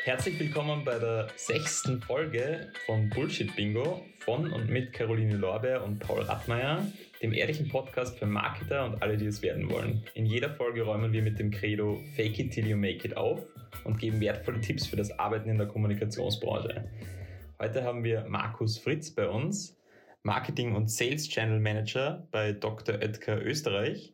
Herzlich willkommen bei der 6. Folge von Bullshit Bingo von und mit Caroline Lorbeer und Paul Rattmeier, dem ehrlichen Podcast für Marketer und alle, die es werden wollen. In jeder Folge räumen wir mit dem Credo Fake it till you make it auf und geben wertvolle Tipps für das Arbeiten in der Kommunikationsbranche. Heute haben wir Markus Fritz bei uns, Marketing- und Sales Channel Manager bei Dr. Oetker Österreich.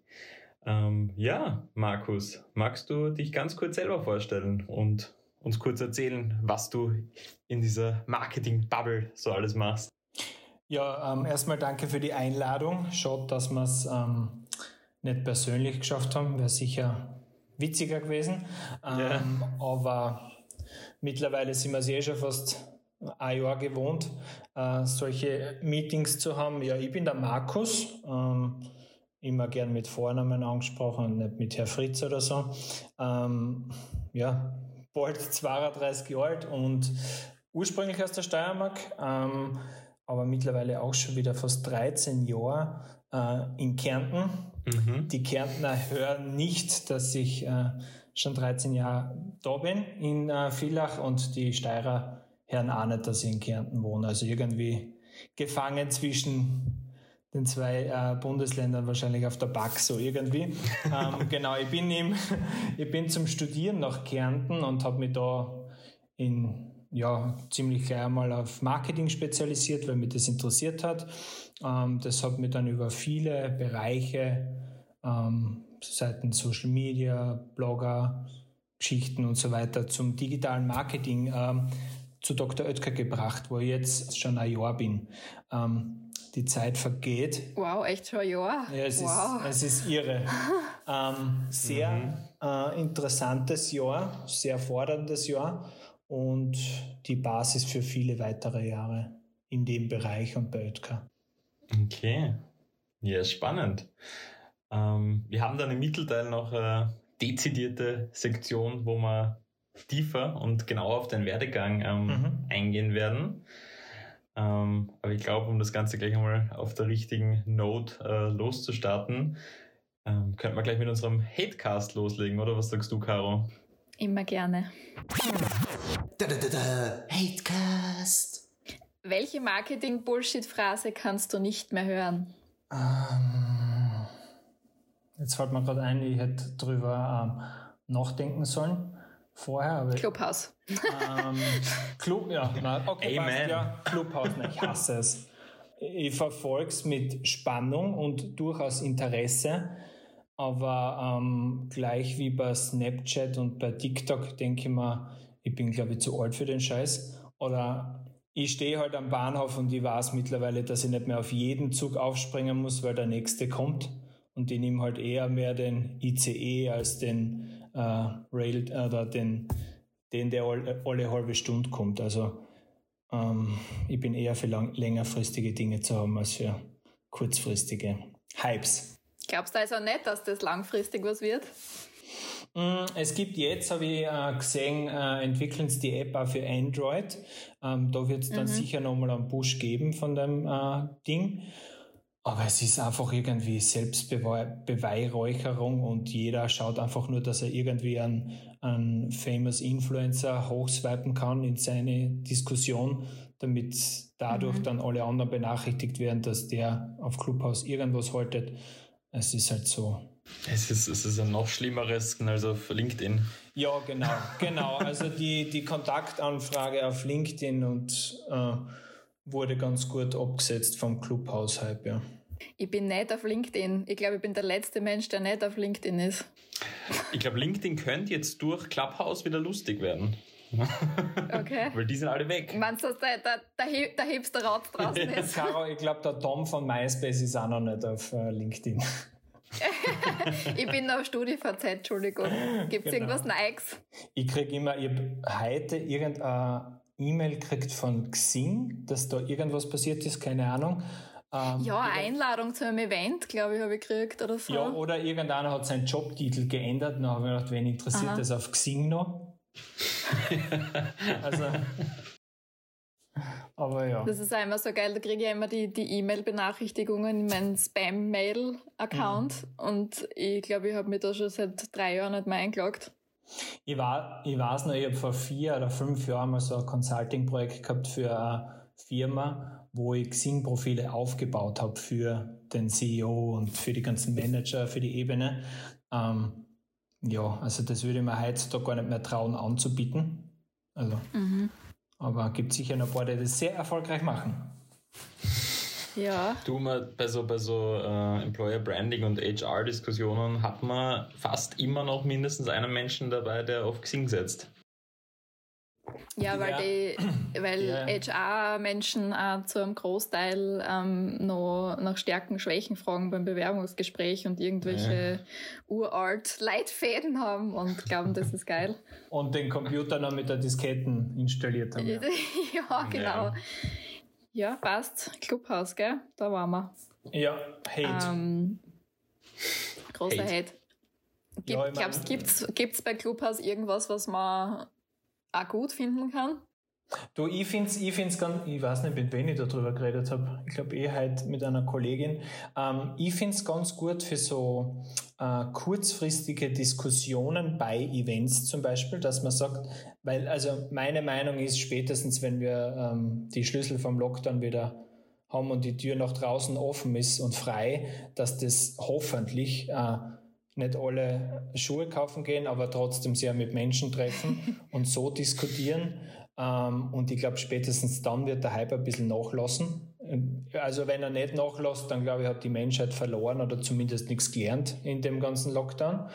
Markus, magst du dich ganz kurz selber vorstellen und uns kurz erzählen, was du in dieser Marketing-Bubble so alles machst? Ja, erstmal danke für die Einladung. Schade, dass wir es nicht persönlich geschafft haben. Wäre sicher witziger gewesen. Aber mittlerweile sind wir es schon fast ein Jahr gewohnt, solche Meetings zu haben. Ja, ich bin der Markus. Immer gern mit Vornamen angesprochen und nicht mit Herr Fritz oder so. Bald 32 Jahre alt und ursprünglich aus der Steiermark, aber mittlerweile auch schon wieder fast 13 Jahre in Kärnten. Mhm. Die Kärntner hören nicht, dass ich schon 13 Jahre da bin in Villach, und die Steirer hören auch nicht, dass ich in Kärnten wohne. Also irgendwie gefangen zwischen den zwei Bundesländern, wahrscheinlich auf der Back, so irgendwie. Genau, ich bin zum Studieren nach Kärnten und habe mich da ziemlich gleich einmal auf Marketing spezialisiert, weil mich das interessiert hat. Das hat mich dann über viele Bereiche, Seiten Social Media, Blogger, Geschichten und so weiter, zum digitalen Marketing zu Dr. Oetker gebracht, wo ich jetzt schon ein Jahr bin. Die Zeit vergeht. Wow, echt schon ein Jahr? Ja, es ist irre. Sehr interessantes Jahr, sehr forderndes Jahr und die Basis für viele weitere Jahre in dem Bereich und bei Oetker. Okay, ja, spannend. Wir haben dann im Mittelteil noch eine dezidierte Sektion, wo wir tiefer und genauer auf den Werdegang eingehen werden. Aber ich glaube, um das Ganze gleich einmal auf der richtigen Note loszustarten, könnten wir gleich mit unserem Hatecast loslegen, oder? Was sagst du, Caro? Immer gerne. Hatecast. Welche Marketing-Bullshit-Phrase kannst du nicht mehr hören? Jetzt fällt mir gerade ein, ich hätte drüber nachdenken sollen. Vorher, aber Clubhouse. Clubhouse, ich hasse es. Ich verfolge es mit Spannung und durchaus Interesse, aber gleich wie bei Snapchat und bei TikTok denke ich mir, ich bin, glaube ich, zu alt für den Scheiß. Oder ich stehe halt am Bahnhof und ich weiß mittlerweile, dass ich nicht mehr auf jeden Zug aufspringen muss, weil der nächste kommt. Und ich nehme halt eher mehr den ICE als den Rail oder den der alle halbe Stunde kommt. Also ich bin eher für längerfristige Dinge zu haben als für kurzfristige Hypes. Glaubst du also nicht, dass das langfristig was wird? Es gibt jetzt, habe ich gesehen, entwickeln sie die App auch für Android. Da wird es dann sicher nochmal einen Push geben von dem Ding. Aber es ist einfach irgendwie Selbstbeweihräucherung und jeder schaut einfach nur, dass er irgendwie einen famous Influencer hochswipen kann in seine Diskussion, damit dadurch dann alle anderen benachrichtigt werden, dass der auf Clubhouse irgendwas haltet. Es ist halt so. Es ist ein noch schlimmeres als auf LinkedIn. Ja, genau. Also die Kontaktanfrage auf LinkedIn und wurde ganz gut abgesetzt vom Clubhouse-Hype, ja. Ich bin nicht auf LinkedIn. Ich glaube, ich bin der letzte Mensch, der nicht auf LinkedIn ist. Ich glaube, LinkedIn könnte jetzt durch Clubhouse wieder lustig werden. Okay. Weil die sind alle weg. Meinst du, dass der Hipster-Rat draußen ist? Caro, ich glaube, der Tom von MySpace ist auch noch nicht auf LinkedIn. Ich bin auf StudiVZ, Entschuldigung. Gibt es irgendwas Neues? Ich habe heute irgendeine E-Mail gekriegt von Xing, dass da irgendwas passiert ist, keine Ahnung. Einladung zu einem Event, glaube ich, habe ich gekriegt oder so. Ja, oder irgendeiner hat seinen Jobtitel geändert. Dann habe ich gedacht, wen interessiert das auf Xing noch? Also, aber ja. Das ist auch immer so geil, da kriege ich ja immer die E-Mail-Benachrichtigungen in meinen Spam-Mail-Account und ich glaube, ich habe mich da schon seit 3 Jahren nicht mehr eingeloggt. Ich weiß noch, ich habe vor 4 oder 5 Jahren mal so ein Consulting-Projekt gehabt für eine Firma, wo ich Xing-Profile aufgebaut habe für den CEO und für die ganzen Manager, für die Ebene. Ja, also das würde ich mir heutzutage gar nicht mehr trauen anzubieten. Also, aber gibt sicher noch ein paar, die das sehr erfolgreich machen. Ja. Du, bei so Employer Branding und HR-Diskussionen hat man fast immer noch mindestens einen Menschen dabei, der auf Xing setzt. Ja, weil Ja. HR-Menschen zu einem Großteil noch nach Stärken, Schwächen fragen beim Bewerbungsgespräch und irgendwelche uralt Leitfäden haben und glauben, das ist geil. Und den Computer noch mit der Disketten installiert haben. Ja. Ja, genau. Ja, passt. Clubhouse, gell? Da waren wir. Ja, Hate. Großer Hate. Ja, ich Glaubst du, gibt's bei Clubhouse irgendwas, was man auch gut finden kann? Du, ich find's ganz, ich weiß nicht, mit wem ich darüber geredet habe. Ich glaube heute mit einer Kollegin. Ich find's ganz gut für so kurzfristige Diskussionen bei Events zum Beispiel, dass man sagt, weil, also meine Meinung ist, spätestens wenn wir die Schlüssel vom Lockdown wieder haben und die Tür nach draußen offen ist und frei, dass das hoffentlich nicht alle Schuhe kaufen gehen, aber trotzdem sehr mit Menschen treffen und so diskutieren. Und ich glaube, spätestens dann wird der Hype ein bisschen nachlassen. Also wenn er nicht nachlässt, dann glaube ich, hat die Menschheit verloren oder zumindest nichts gelernt in dem ganzen Lockdown.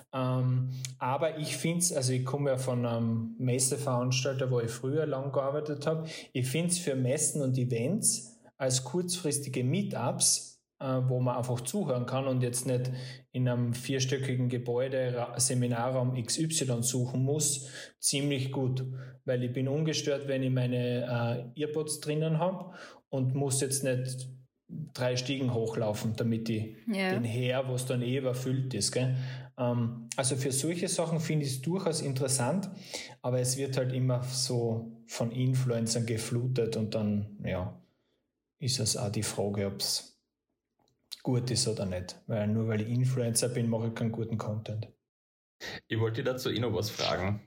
Aber ich finde es, also ich komme ja von einem Messeveranstalter, wo ich früher lang gearbeitet habe, ich finde es für Messen und Events als kurzfristige Meetups, wo man einfach zuhören kann und jetzt nicht in einem 4-stöckigen Gebäude Seminarraum XY suchen muss, ziemlich gut. Weil ich bin ungestört, wenn ich meine Earpods drinnen habe und muss jetzt nicht 3 Stiegen hochlaufen, damit ich den Her, wo es dann überfüllt ist. Gell? Also für solche Sachen finde ich es durchaus interessant, aber es wird halt immer so von Influencern geflutet und dann, ja, ist es auch die Frage, ob es gut ist oder nicht. Weil nur weil ich Influencer bin, mache ich keinen guten Content. Ich wollte dir dazu noch was fragen.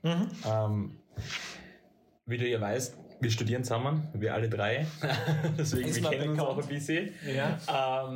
Wie du ja weißt, wir studieren zusammen, wir alle 3. Deswegen, wir kennen uns auch ein bisschen. Ja.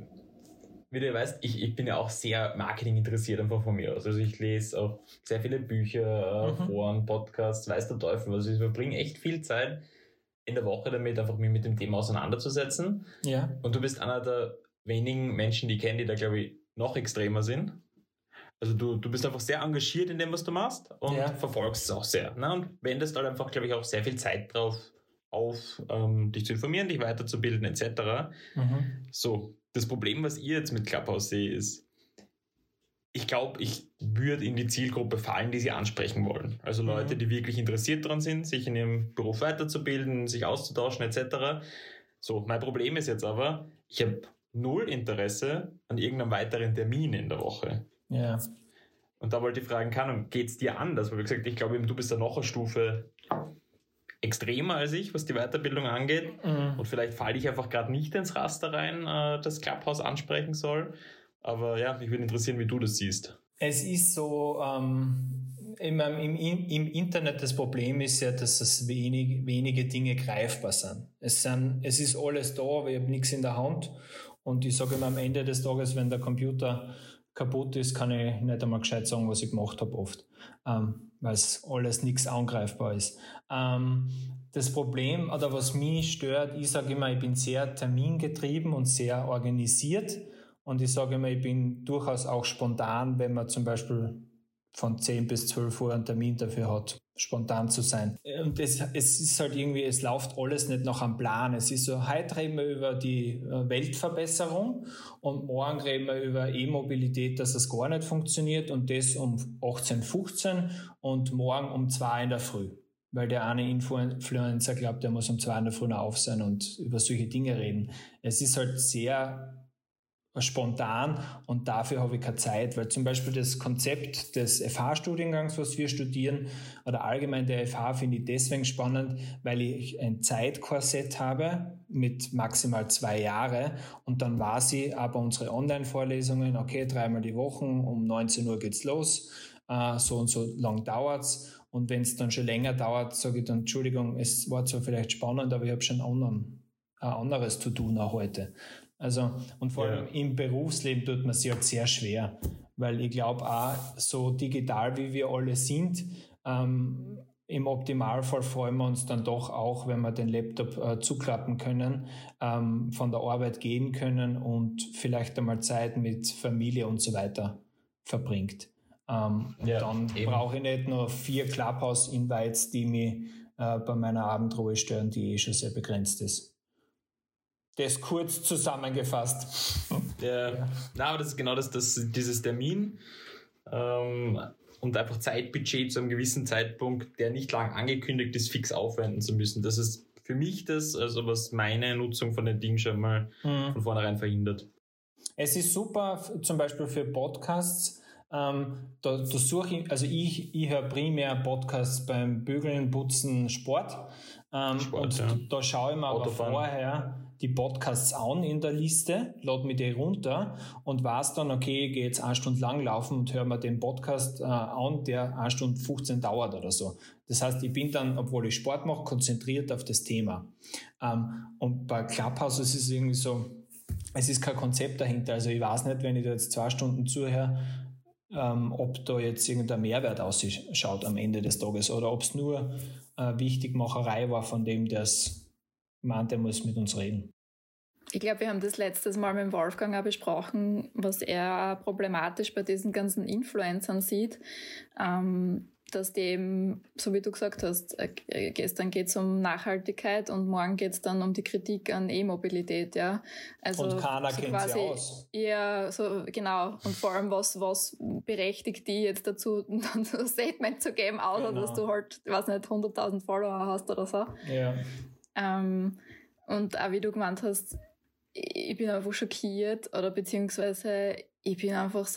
Wie du ja weißt, ich bin ja auch sehr Marketing interessiert einfach von mir aus. Also ich lese auch sehr viele Bücher, Foren, Podcasts, weiß der Teufel. Also ich verbringe echt viel Zeit in der Woche damit, einfach mich mit dem Thema auseinanderzusetzen. Ja. Und du bist einer der wenigen Menschen, die ich kenne, die da, glaube ich, noch extremer sind. Also du bist einfach sehr engagiert in dem, was du machst und verfolgst es auch sehr. Ne? Und wendest halt einfach, glaube ich, auch sehr viel Zeit drauf auf, dich zu informieren, dich weiterzubilden etc. So, das Problem, was ich jetzt mit Clubhouse sehe, ist, ich glaube, ich würde in die Zielgruppe fallen, die sie ansprechen wollen. Also Leute, die wirklich interessiert daran sind, sich in ihrem Beruf weiterzubilden, sich auszutauschen etc. So, mein Problem ist jetzt aber, ich habe 0 Interesse an irgendeinem weiteren Termin in der Woche. Ja. Und da wollte ich fragen, geht es dir anders? Weil wie gesagt, ich glaube, du bist da noch eine Stufe extremer als ich, was die Weiterbildung angeht. Und vielleicht falle ich einfach gerade nicht ins Raster rein, das Clubhouse ansprechen soll. Aber ja, mich würde interessieren, wie du das siehst. Es ist so, im Internet das Problem ist ja, dass es wenige Dinge greifbar sind. Es ist alles da, aber ich habe nichts in der Hand. Und ich sage immer, am Ende des Tages, wenn der Computer kaputt ist, kann ich nicht einmal gescheit sagen, was ich gemacht habe oft, weil es alles nichts angreifbar ist. Das Problem, oder was mich stört, ich sage immer, ich bin sehr termingetrieben und sehr organisiert und ich sage immer, ich bin durchaus auch spontan, wenn man zum Beispiel von 10 bis 12 Uhr einen Termin dafür hat, spontan zu sein. Und es ist halt irgendwie, es läuft alles nicht nach einem Plan. Es ist so, heute reden wir über die Weltverbesserung und morgen reden wir über E-Mobilität, dass es gar nicht funktioniert und das um 18:15 Uhr und morgen um 2 in der Früh. Weil der eine Influencer glaubt, der muss um 2 in der Früh noch auf sein und über solche Dinge reden. Es ist halt sehr spontan und dafür habe ich keine Zeit, weil zum Beispiel das Konzept des FH-Studiengangs, was wir studieren, oder allgemein der FH finde ich deswegen spannend, weil ich ein Zeitkorsett habe mit maximal 2 Jahre und dann weiß ich aber unsere Online-Vorlesungen, okay, 3-mal die Woche, um 19 Uhr geht's los, so und so lang dauert's. Und wenn es dann schon länger dauert, sage ich dann, Entschuldigung, es war zwar vielleicht spannend, aber ich habe schon ein anderes zu tun auch heute. Also, und vor allem im Berufsleben tut man sich halt sehr schwer, weil ich glaube auch, so digital wie wir alle sind, im Optimalfall freuen wir uns dann doch auch, wenn wir den Laptop zuklappen können, von der Arbeit gehen können und vielleicht einmal Zeit mit Familie und so weiter verbringt. Dann brauche ich nicht nur 4 Clubhouse-Invites, die mich bei meiner Abendruhe stören, die schon sehr begrenzt ist. Das kurz zusammengefasst. Aber das ist genau dieses Termin und einfach Zeitbudget zu einem gewissen Zeitpunkt, der nicht lang angekündigt ist, fix aufwenden zu müssen. Das ist für mich das, also was meine Nutzung von den Dingen schon mal von vornherein verhindert. Es ist super, zum Beispiel für Podcasts. Da suche ich, also ich höre primär Podcasts beim Bügeln, Putzen, Sport. Da schaue ich mir aber vorher die Podcasts an in der Liste, lade mir die runter und weiß dann, okay, ich gehe jetzt 1 Stunde lang laufen und höre mir den Podcast an, der 1 Stunde 15 dauert oder so. Das heißt, ich bin dann, obwohl ich Sport mache, konzentriert auf das Thema. Und bei Clubhouse ist es irgendwie so, es ist kein Konzept dahinter. Also ich weiß nicht, wenn ich da jetzt 2 Stunden zuhöre, ob da jetzt irgendein Mehrwert ausschaut am Ende des Tages oder ob es nur Wichtigmacherei war von dem, der es meint, er muss mit uns reden. Ich glaube, wir haben das letztes Mal mit dem Wolfgang auch besprochen, was er problematisch bei diesen ganzen Influencern sieht, dass die eben, so wie du gesagt hast, gestern geht es um Nachhaltigkeit und morgen geht es dann um die Kritik an E-Mobilität, ja. Also und keiner so kennt sie aus. Ja, so genau. Und vor allem, was berechtigt die jetzt dazu, dann so ein Statement zu geben, außer dass du halt, ich weiß nicht, 100.000 Follower hast oder so. Ja. Und auch wie du gemeint hast, ich bin einfach schockiert oder beziehungsweise ich bin einfach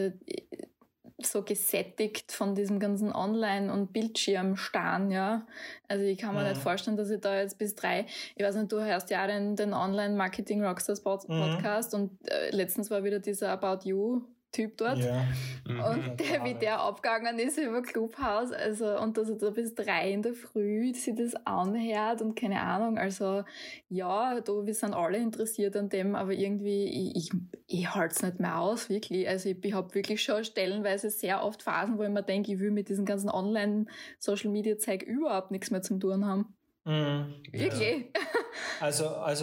so gesättigt von diesem ganzen Online- und Bildschirmstarren, ja. Also ich kann mir nicht vorstellen, dass ich da jetzt bis 3, ich weiß nicht, du hörst ja auch den Online-Marketing-Rockstars Podcast und letztens war wieder dieser About You-Typ dort. Ja. Und wie der abgegangen ist über Clubhouse, also, und dass er da bis 3 in der Früh sich das anhört und keine Ahnung, also, ja, wir sind alle interessiert an dem, aber irgendwie, ich halte es nicht mehr aus, wirklich. Also, ich habe wirklich schon stellenweise sehr oft Phasen, wo ich mir denke, ich will mit diesem ganzen Online-Social-Media-Zeug überhaupt nichts mehr zum tun haben. Wirklich. Also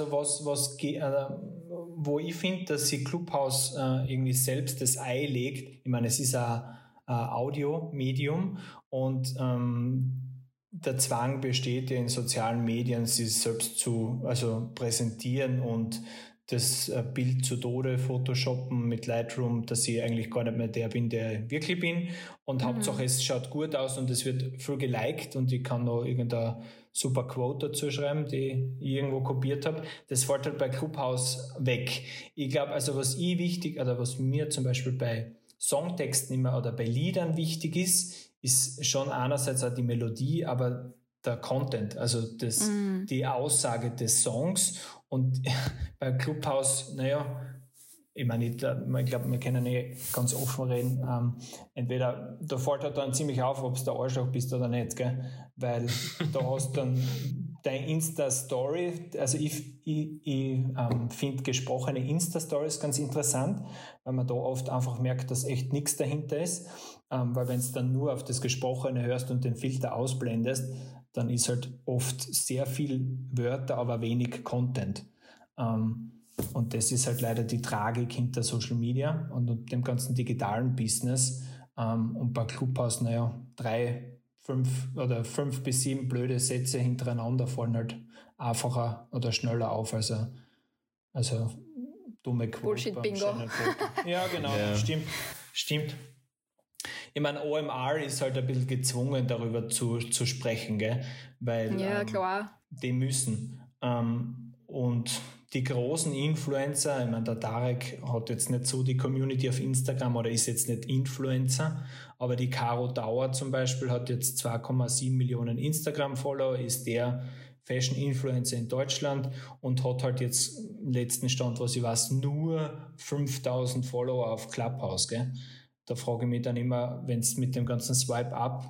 wo ich finde, dass sie Clubhouse irgendwie selbst das Ei legt. Ich meine, es ist ein Audio-Medium und der Zwang besteht ja in sozialen Medien, sie selbst zu präsentieren und das Bild zu Tode photoshoppen mit Lightroom, dass ich eigentlich gar nicht mehr der bin, der ich wirklich bin. Und Hauptsache, es schaut gut aus und es wird viel geliked und ich kann noch irgendeine super Quote dazu schreiben, die ich irgendwo kopiert habe. Das fällt halt bei Clubhouse weg. Ich glaube, also was was mir zum Beispiel bei Songtexten immer oder bei Liedern wichtig ist schon einerseits auch die Melodie, aber der Content, also die Aussage des Songs. Und bei Clubhouse, ich meine, ich glaube, wir können ganz offen reden. Entweder, da fällt halt dann ziemlich auf, ob es der Arschloch bist oder nicht, gell? Weil da hast dann deine Insta-Story, also ich finde gesprochene Insta-Stories ganz interessant, weil man da oft einfach merkt, dass echt nichts dahinter ist. Weil wenn du dann nur auf das Gesprochene hörst und den Filter ausblendest, dann ist halt oft sehr viel Wörter, aber wenig Content. Und das ist halt leider die Tragik hinter Social Media und dem ganzen digitalen Business. Und bei Clubhouse, 5 bis 7 blöde Sätze hintereinander fallen halt einfacher oder schneller auf als dumme Quote. Bullshit-Bingo. Ja, genau, ja. Stimmt. Ich meine, OMR ist halt ein bisschen gezwungen, darüber zu sprechen, gell? Weil klar. Die müssen. Und die großen Influencer, ich meine, der Tarek hat jetzt nicht so die Community auf Instagram oder ist jetzt nicht Influencer, aber die Caro Dauer zum Beispiel hat jetzt 2,7 Millionen Instagram-Follower, ist der Fashion-Influencer in Deutschland und hat halt jetzt letzten Stand, was ich weiß, nur 5.000 Follower auf Clubhouse, gell? da frage ich mich dann immer, wenn es mit dem ganzen Swipe-Up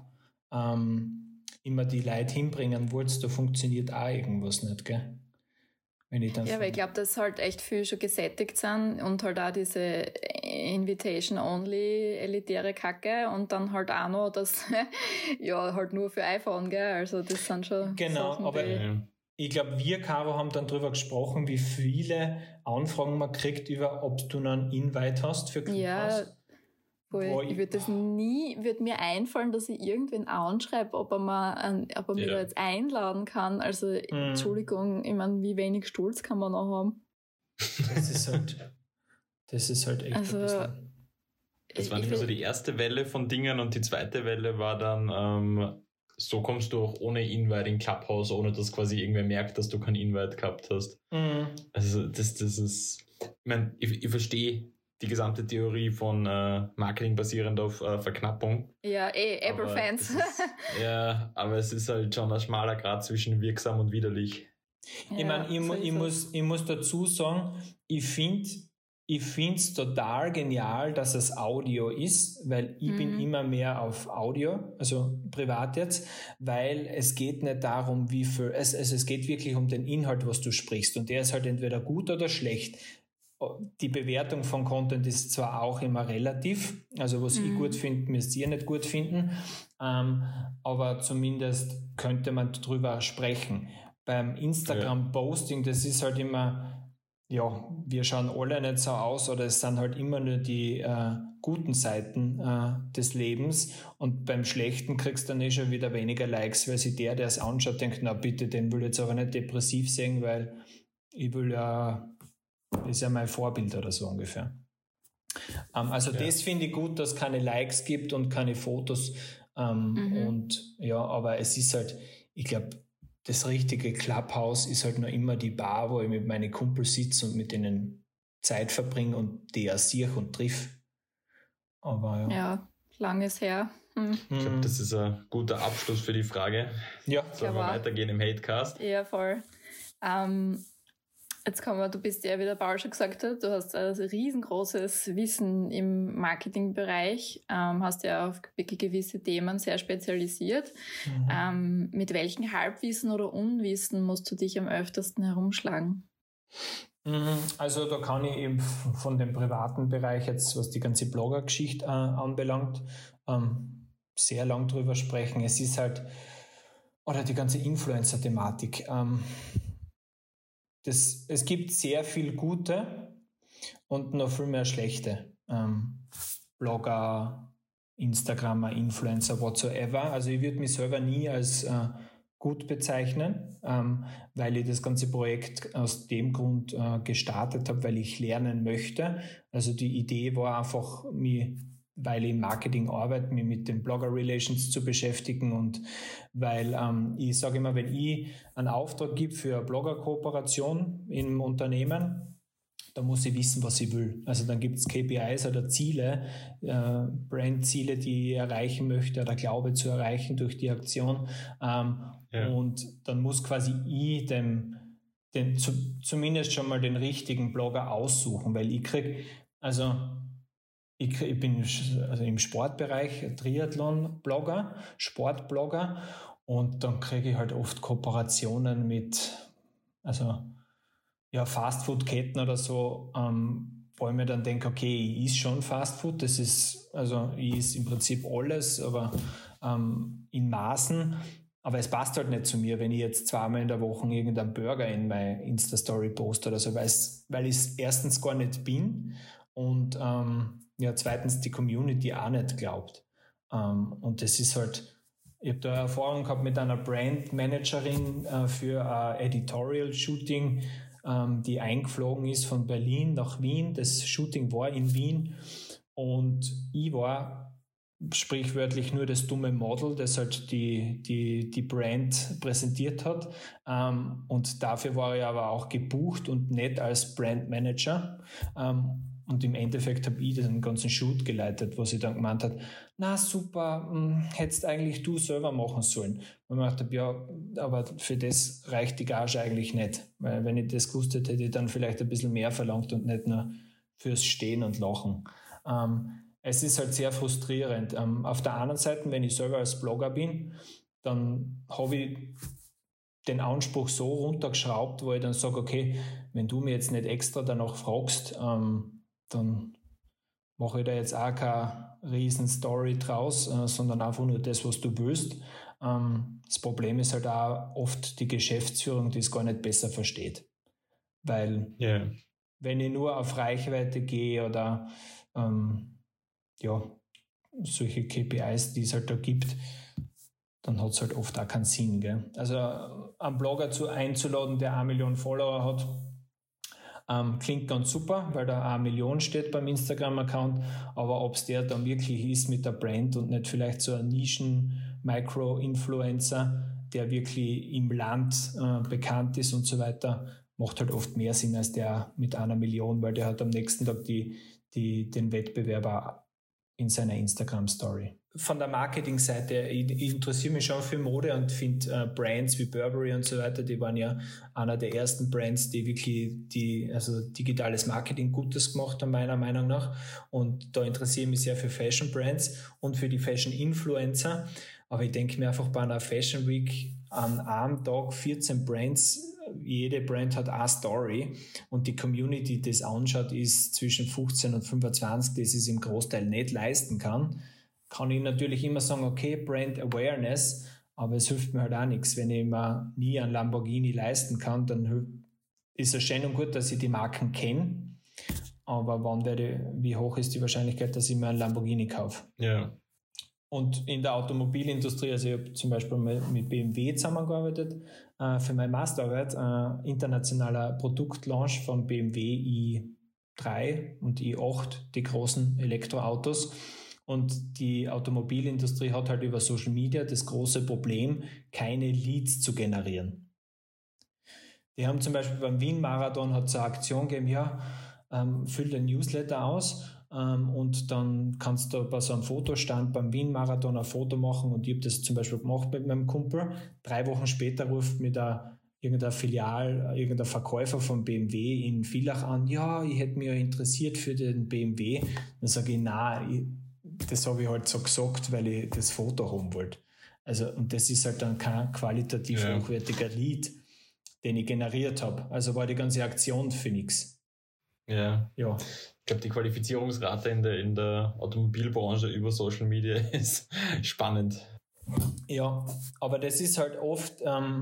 immer die Leute hinbringen willst, da funktioniert auch irgendwas nicht, gell? Wenn ich dann weil ich glaube, dass halt echt viel schon gesättigt sind und halt auch diese Invitation-Only elitäre Kacke und dann halt auch noch das, ja, halt nur für iPhone, gell? Also das sind schon genau, Sachen, aber ich glaube, wir, Caro, haben dann darüber gesprochen, wie viele Anfragen man kriegt, ob du noch einen Invite hast für Clubhouse. Ja, voll. Würde mir einfallen, dass ich irgendwen anschreibe, ob er mich da jetzt einladen kann. Also, Entschuldigung, ich meine, wie wenig Stolz kann man noch haben? Das ist halt echt also, ein bisschen. Das war nicht mehr so die erste Welle von Dingen und die zweite Welle war dann, so kommst du auch ohne Invite in Clubhouse, ohne dass quasi irgendwer merkt, dass du keinen Invite gehabt hast. Also das ist, ich meine, ich verstehe die gesamte Theorie von Marketing basierend auf Verknappung. Ja, Apple-Fans. Ja, aber es ist halt schon ein schmaler Grad zwischen wirksam und widerlich. Ich meine, ich muss dazu sagen, ich finde es total genial, dass es Audio ist, weil ich bin immer mehr auf Audio, also privat jetzt, weil es geht nicht darum, wie viel, es geht wirklich um den Inhalt, was du sprichst, und der ist halt entweder gut oder schlecht. Die Bewertung von Content ist zwar auch immer relativ, also was ich gut finde, müsst ihr nicht gut finden, aber zumindest könnte man darüber sprechen. Beim Instagram-Posting, das ist halt immer, ja, wir schauen alle nicht so aus, oder es sind halt immer nur die guten Seiten des Lebens, und beim Schlechten kriegst du dann schon wieder weniger Likes, weil sich der es anschaut, denkt, na bitte, den will ich jetzt aber nicht depressiv sehen, weil ich will ja, ist ja mein Vorbild oder so ungefähr. Das finde ich gut, dass es keine Likes gibt und keine Fotos, und ja, aber es ist halt, ich glaube, das richtige Clubhouse ist halt noch immer die Bar, wo ich mit meinen Kumpels sitze und mit denen Zeit verbringe und die sehe und triff. Aber ja, lang ist her. Ich glaube, das ist ein guter Abschluss für die Frage. Ja. Sollen wir weitergehen im Hatecast? Ja, voll. Jetzt kommen wir, du bist ja, wie der Paul schon gesagt hat, du hast ein riesengroßes Wissen im Marketingbereich, hast ja auf wirklich gewisse Themen sehr spezialisiert. Mit welchem Halbwissen oder Unwissen musst du dich am öftesten herumschlagen? Also da kann ich eben von dem privaten Bereich jetzt, was die ganze Blogger-Geschichte anbelangt, sehr lang drüber sprechen. Es ist halt, oder die ganze Influencer-Thematik, es gibt sehr viel gute und noch viel mehr schlechte Blogger, Instagrammer, Influencer, whatsoever. Also ich würde mich selber nie als gut bezeichnen, weil ich das ganze Projekt aus dem Grund gestartet habe, weil ich lernen möchte. Also die Idee war einfach, weil ich im Marketing arbeite, mich mit den Blogger-Relations zu beschäftigen, und weil ich sage immer, wenn ich einen Auftrag gebe für eine Blogger-Kooperation im Unternehmen, dann muss ich wissen, was ich will. Also dann gibt es KPIs oder Ziele, Brand-Ziele, die ich erreichen möchte oder glaube zu erreichen durch die Aktion. Und dann muss quasi ich zumindest schon mal den richtigen Blogger aussuchen, weil ich kriege, ich bin im Sportbereich Triathlon-Blogger, Sportblogger, und dann kriege ich halt oft Kooperationen mit Fastfood-Ketten oder so, wo ich mir dann denke, okay, ich esse schon Fastfood, ich esse im Prinzip alles, aber in Maßen, aber es passt halt nicht zu mir, wenn ich jetzt zweimal in der Woche irgendeinen Burger in meine Insta-Story poste oder so, weil ich es erstens gar nicht bin und zweitens die Community auch nicht glaubt. Und das ist halt, ich habe da Erfahrung gehabt mit einer Brandmanagerin für ein Editorial-Shooting, die eingeflogen ist von Berlin nach Wien. Das Shooting war in Wien und ich war sprichwörtlich nur das dumme Model, das halt die Brand präsentiert hat. Und dafür war ich aber auch gebucht und nicht als Brandmanager. Und im Endeffekt habe ich den ganzen Shoot geleitet, wo sie dann gemeint hat, na super, hättest eigentlich du selber machen sollen. Und ich dachte, ja, aber für das reicht die Gage eigentlich nicht. Weil wenn ich das gewusst hätte, hätte ich dann vielleicht ein bisschen mehr verlangt und nicht nur fürs Stehen und Lachen. es ist halt sehr frustrierend. Auf der anderen Seite, wenn ich selber als Blogger bin, dann habe ich den Anspruch so runtergeschraubt, wo ich dann sage, okay, wenn du mir jetzt nicht extra danach fragst, dann mache ich da jetzt auch keine riesen Story draus, sondern einfach nur das, was du willst. Das Problem ist halt auch oft die Geschäftsführung, die es gar nicht besser versteht. Weil wenn ich nur auf Reichweite gehe oder solche KPIs, die es halt da gibt, dann hat es halt oft auch keinen Sinn. Gell? Also einen Blogger einzuladen, der 1 Million Follower hat, klingt ganz super, weil da 1 Million steht beim Instagram-Account, aber ob es der dann wirklich ist mit der Brand und nicht vielleicht so ein Nischen-Micro-Influencer, der wirklich im Land bekannt ist und so weiter, macht halt oft mehr Sinn als der mit 1 Million, weil der hat am nächsten Tag den Wettbewerber in seiner Instagram-Story. Von der Marketing-Seite, ich interessiere mich schon für Mode und finde Brands wie Burberry und so weiter, die waren ja einer der ersten Brands, die wirklich digitales Marketing Gutes gemacht haben, meiner Meinung nach. Und da interessiere ich mich sehr für Fashion-Brands und für die Fashion-Influencer. Aber ich denke mir einfach bei einer Fashion Week an einem Tag 14 Brands, jede Brand hat eine Story und die Community, die das anschaut, ist zwischen 15 und 25, das es im Großteil nicht leisten kann ich natürlich immer sagen, okay, Brand Awareness, aber es hilft mir halt auch nichts. Wenn ich mir nie einen Lamborghini leisten kann, dann ist es schön und gut, dass ich die Marken kenne, aber wie hoch ist die Wahrscheinlichkeit, dass ich mir einen Lamborghini kaufe? Ja. Und in der Automobilindustrie, also ich habe zum Beispiel mit BMW zusammengearbeitet, für meine Masterarbeit, internationaler Produktlaunch von BMW i3 und i8, die großen Elektroautos. Und die Automobilindustrie hat halt über Social Media das große Problem, keine Leads zu generieren. Die haben zum Beispiel beim Wien-Marathon hat es eine Aktion gegeben, füll den Newsletter aus und dann kannst du bei so einem Fotostand beim Wien-Marathon ein Foto machen und ich habe das zum Beispiel gemacht mit meinem Kumpel. 3 Wochen später ruft mir da irgendein Verkäufer von BMW in Villach an, ja, ich hätte mich ja interessiert für den BMW. Dann sage ich, nein, das habe ich halt so gesagt, weil ich das Foto haben wollte. Also, und das ist halt dann kein qualitativ hochwertiger Lead, den ich generiert habe. Also war die ganze Aktion für nichts. Ja. Ich glaube, die Qualifizierungsrate in der Automobilbranche über Social Media ist spannend. Ja, aber das ist halt oft,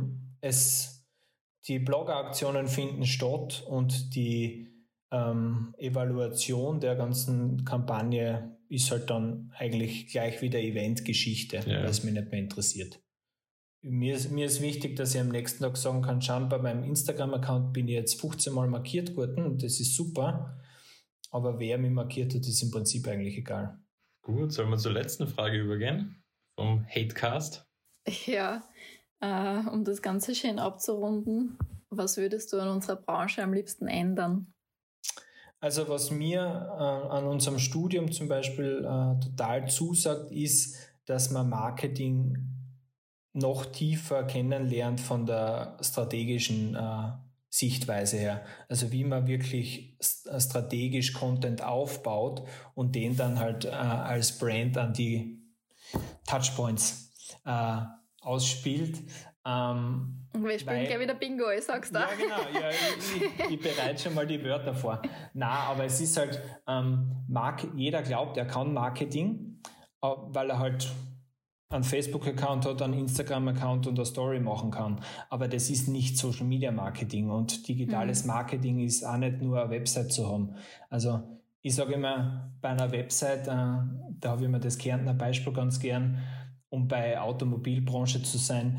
die Blogger-Aktionen finden statt und die Evaluation der ganzen Kampagne ist halt dann eigentlich gleich wieder Eventgeschichte, weil es mich nicht mehr interessiert. Mir ist wichtig, dass ich am nächsten Tag sagen kann, schau, bei meinem Instagram-Account bin ich jetzt 15 Mal markiert worden und das ist super, aber wer mich markiert hat, ist im Prinzip eigentlich egal. Gut, sollen wir zur letzten Frage übergehen? Vom Hatecast? Ja, um das Ganze schön abzurunden, was würdest du an unserer Branche am liebsten ändern? Also was mir an unserem Studium zum Beispiel total zusagt, ist, dass man Marketing noch tiefer kennenlernt von der strategischen Sichtweise her. Also wie man wirklich strategisch Content aufbaut und den dann halt als Brand an die Touchpoints ausspielt. Wir spielen gleich wieder Bingo, ich sag's da. Ja, genau. Ja, ich bereite schon mal die Wörter vor. Nein, aber es ist halt, jeder glaubt, er kann Marketing, weil er halt einen Facebook-Account hat, einen Instagram-Account und eine Story machen kann. Aber das ist nicht Social-Media-Marketing und digitales Marketing ist auch nicht nur eine Website zu haben. Also ich sage immer, bei einer Website, da habe ich mir das Kärntner Beispiel ganz gern, um bei Automobilbranche zu sein,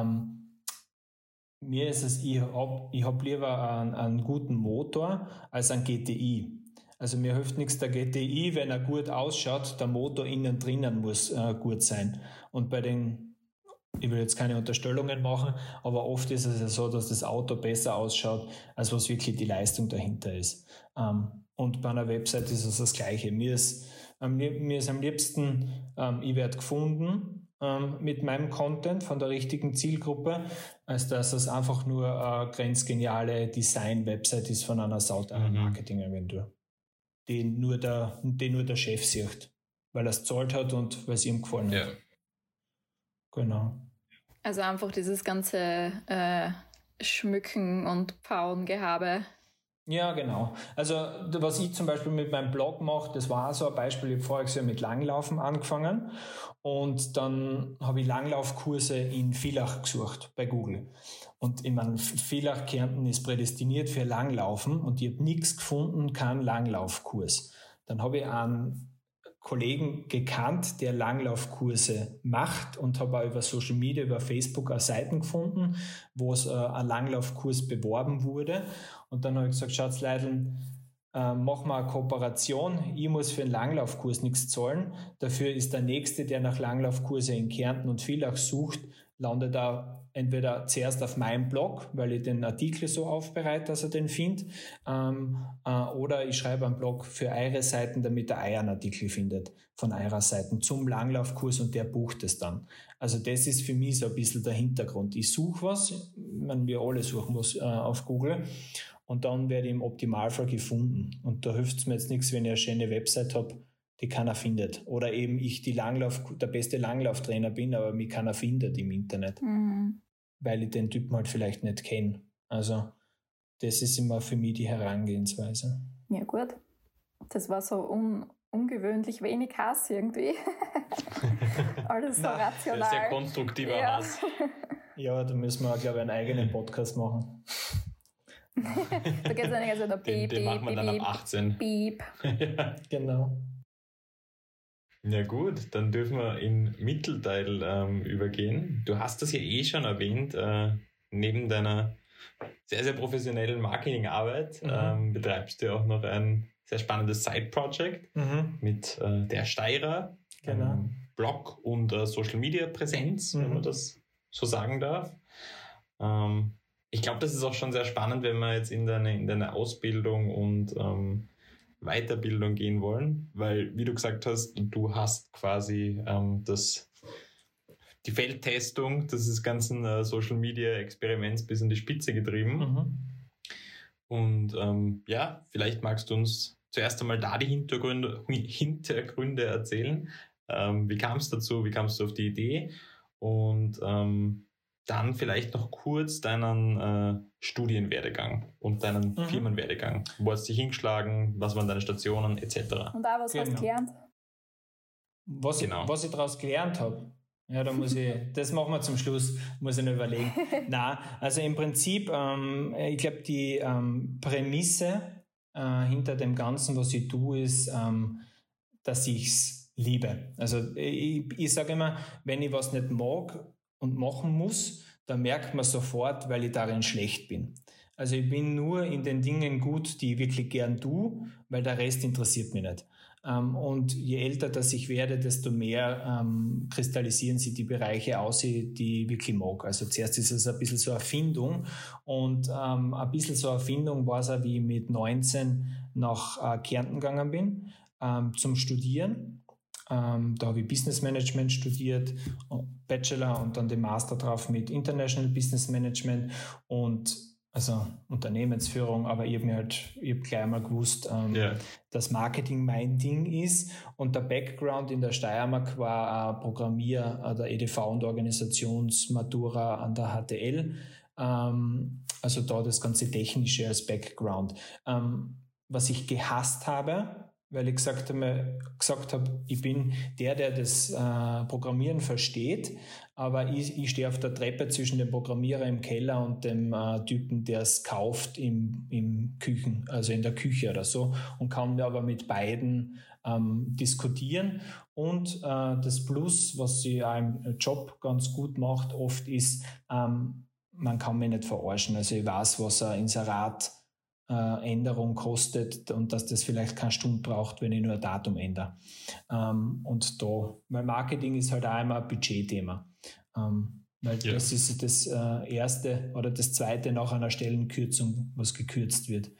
mir ist es, ich hab lieber einen guten Motor als einen GTI. Also mir hilft nichts der GTI, wenn er gut ausschaut, der Motor innen drinnen muss gut sein. Und ich will jetzt keine Unterstellungen machen, aber oft ist es ja so, dass das Auto besser ausschaut, als was wirklich die Leistung dahinter ist. Und bei einer Website ist es das Gleiche. Mir ist am liebsten, ich werde gefunden mit meinem Content von der richtigen Zielgruppe, als dass es einfach nur eine grenzgeniale Design-Website ist von einer Marketingagentur. den nur der Chef sieht, weil er es gezahlt hat und weil es ihm gefallen hat. Ja. Genau. Also einfach dieses ganze Schmücken und Pfauengehabe. Ja, genau. Also was ich zum Beispiel mit meinem Blog mache, das war auch so ein Beispiel. Ich habe voriges Jahr mit Langlaufen angefangen und dann habe ich Langlaufkurse in Villach gesucht bei Google. Und ich meine, Villach, Kärnten ist prädestiniert für Langlaufen und ich habe nichts gefunden, keinen Langlaufkurs. Dann habe ich einen Kollegen gekannt, der Langlaufkurse macht und habe auch über Social Media, über Facebook auch Seiten gefunden, wo es ein Langlaufkurs beworben wurde. Und dann habe ich gesagt, schaut's Leidl, machen wir eine Kooperation. Ich muss für einen Langlaufkurs nichts zahlen. Dafür ist der Nächste, der nach Langlaufkurse in Kärnten und Villach sucht, landet da entweder zuerst auf meinem Blog, weil ich den Artikel so aufbereite, dass er den findet, oder ich schreibe einen Blog für eure Seiten, damit er euren Artikel findet von eurer Seiten zum Langlaufkurs und der bucht es dann. Also das ist für mich so ein bisschen der Hintergrund. Ich suche was, wir alle suchen was auf Google und dann werde ich im Optimalfall gefunden. Und da hilft es mir jetzt nichts, wenn ich eine schöne Website habe, die keiner findet. Oder eben ich der beste Langlauftrainer bin, aber mich keiner findet im Internet. Weil ich den Typen halt vielleicht nicht kenne. Also das ist immer für mich die Herangehensweise. Ja gut, das war so ungewöhnlich wenig Hass irgendwie. Alles so rational. Sehr konstruktiver Hass. Ja, da müssen wir, glaube ich, einen eigenen Podcast machen. Da geht es eigentlich also noch Piep, den machen wir dann ab 18. Piep. Ja, genau. Ja gut, dann dürfen wir in Mittelteil übergehen. Du hast das ja schon erwähnt, neben deiner sehr, sehr professionellen Marketingarbeit betreibst du auch noch ein sehr spannendes Side-Project mit der Steirer, genau. Blog und Social-Media-Präsenz, wenn man das so sagen darf. Ich glaube, das ist auch schon sehr spannend, wenn wir jetzt in deine Ausbildung und Weiterbildung gehen wollen, weil, wie du gesagt hast, du hast quasi die Feldtestung dieses ganzen Social-Media-Experiments bis an die Spitze getrieben. Und vielleicht magst du uns zuerst einmal da die Hintergründe erzählen. Wie kam es dazu? Wie kamst du auf die Idee? Und dann vielleicht noch kurz deinen Studienwerdegang und deinen Firmenwerdegang. Wo hast du dich hingeschlagen? Was waren deine Stationen etc.? Und auch was hast du gelernt? Was ich daraus gelernt habe? Ja, das machen wir zum Schluss, muss ich noch überlegen. Nein, also im Prinzip, ich glaube, die Prämisse hinter dem Ganzen, was ich tue, ist, dass ich es liebe. Also ich sage immer, wenn ich was nicht mag und machen muss, dann merkt man sofort, weil ich darin schlecht bin. Also ich bin nur in den Dingen gut, die ich wirklich gern tue, weil der Rest interessiert mich nicht. Und je älter das ich werde, desto mehr kristallisieren sich die Bereiche aus, die ich wirklich mag. Also zuerst ist es ein bisschen so eine Erfindung und ein bisschen so eine Erfindung war es auch, wie ich mit 19 nach Kärnten gegangen bin zum Studieren. Da habe ich Business Management studiert, Bachelor und dann den Master drauf mit International Business Management und also Unternehmensführung, aber ich habe gleich mal gewusst, dass Marketing mein Ding ist und der Background in der Steiermark war Programmier der EDV und Organisationsmatura an der HTL, also da das ganze Technische als Background. Was ich gehasst habe, weil ich gesagt habe, ich bin der das Programmieren versteht, aber ich stehe auf der Treppe zwischen dem Programmierer im Keller und dem Typen, der es kauft in der Küche oder so und kann mir aber mit beiden diskutieren. Und das Plus, was sie auch im Job ganz gut macht, oft ist, man kann mich nicht verarschen. Also ich weiß, was ein Inserat Änderung kostet und dass das vielleicht keine Stunde braucht, wenn ich nur ein Datum ändere. Und weil Marketing ist halt auch immer ein Budgetthema. Das ist das erste oder das zweite nach einer Stellenkürzung, was gekürzt wird.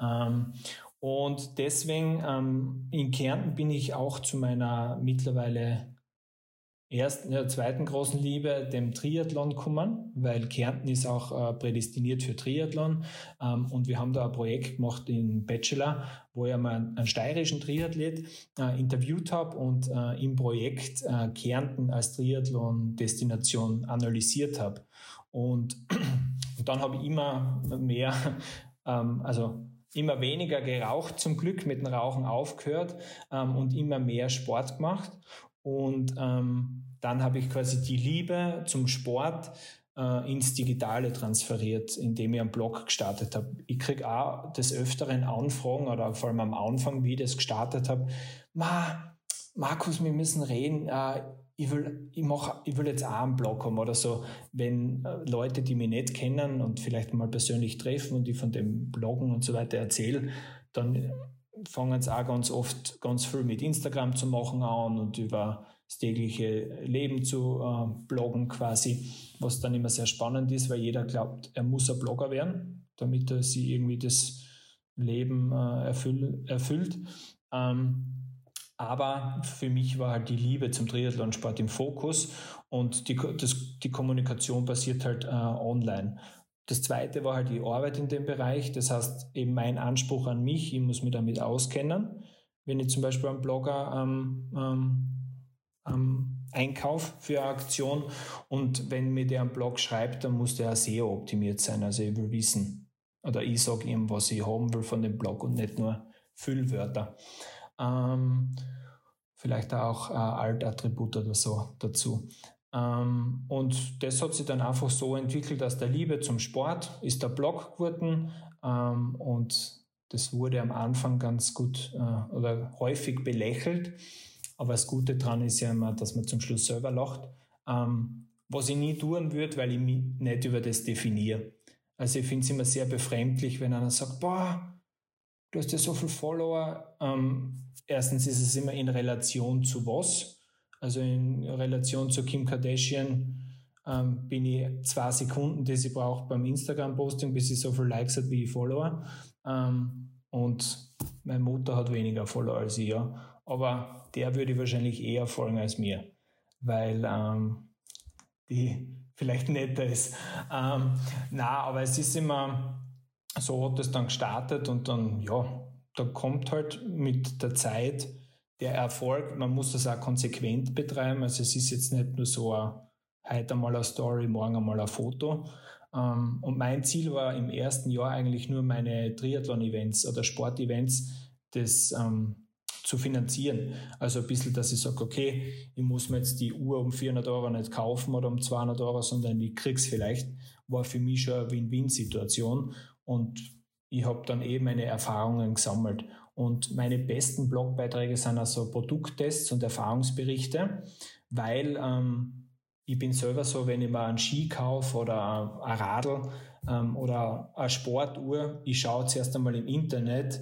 Und deswegen in Kärnten bin ich auch zu meiner mittlerweile der zweiten großen Liebe, dem Triathlon gekommen, weil Kärnten ist auch prädestiniert für Triathlon. Und wir haben da ein Projekt gemacht im Bachelor, wo ich einmal einen steirischen Triathlet interviewt habe und im Projekt Kärnten als Triathlon-Destination analysiert habe. Und dann habe ich immer mehr, immer weniger geraucht zum Glück, mit dem Rauchen aufgehört und immer mehr Sport gemacht. Und dann habe ich quasi die Liebe zum Sport ins Digitale transferiert, indem ich einen Blog gestartet habe. Ich kriege auch des Öfteren Anfragen, oder vor allem am Anfang, wie ich das gestartet habe, Markus, wir müssen reden, ich will jetzt auch einen Blog haben oder so. Wenn Leute, die mich nicht kennen und vielleicht mal persönlich treffen und die von dem Bloggen und so weiter erzählen, dann fangen sie auch ganz oft ganz viel mit Instagram zu machen an und über das tägliche Leben zu bloggen quasi, was dann immer sehr spannend ist, weil jeder glaubt, er muss ein Blogger werden, damit er sich irgendwie das Leben erfüllt. Aber für mich war halt die Liebe zum Triathlonsport im Fokus und die Kommunikation passiert halt online. Das Zweite war halt die Arbeit in dem Bereich. Das heißt, eben mein Anspruch an mich, ich muss mich damit auskennen. Wenn ich zum Beispiel einen Blogger einkaufe für eine Aktion und wenn mir der einen Blog schreibt, dann muss der auch SEO optimiert sein. Also ich will wissen, oder ich sage ihm, was ich haben will von dem Blog und nicht nur Füllwörter. Vielleicht auch Altattribut oder so dazu. Und das hat sich dann einfach so entwickelt, dass der Liebe zum Sport ist der Blog geworden und das wurde am Anfang ganz gut oder häufig belächelt, aber das Gute daran ist ja immer, dass man zum Schluss selber lacht, was ich nie tun würde, weil ich mich nicht über das definiere. Also ich finde es immer sehr befremdlich, wenn einer sagt, boah, du hast ja so viele Follower. Erstens ist es immer in Relation zu was. Also in Relation zu Kim Kardashian bin ich 2 Sekunden, die sie braucht beim Instagram-Posting, bis sie so viele Likes hat wie Follower. Und meine Mutter hat weniger Follower als ich, ja. Aber der würde wahrscheinlich eher folgen als mir, weil die vielleicht netter ist. Aber es ist immer, so hat es dann gestartet und dann, ja, da kommt halt mit der Zeit der Erfolg. Man muss das auch konsequent betreiben. Also es ist jetzt nicht nur so heute einmal eine Story, morgen einmal ein Foto. Und mein Ziel war im ersten Jahr eigentlich nur meine Triathlon-Events oder Sport-Events zu finanzieren. Also ein bisschen, dass ich sage, okay, ich muss mir jetzt die Uhr um 400 € nicht kaufen oder um 200 €, sondern ich krieg's vielleicht, war für mich schon eine Win-Win-Situation und ich habe dann meine Erfahrungen gesammelt. Und meine besten Blogbeiträge sind also Produkttests und Erfahrungsberichte, weil ich bin selber so, wenn ich mir einen Ski kaufe oder ein Radl oder eine Sportuhr, ich schaue zuerst einmal im Internet,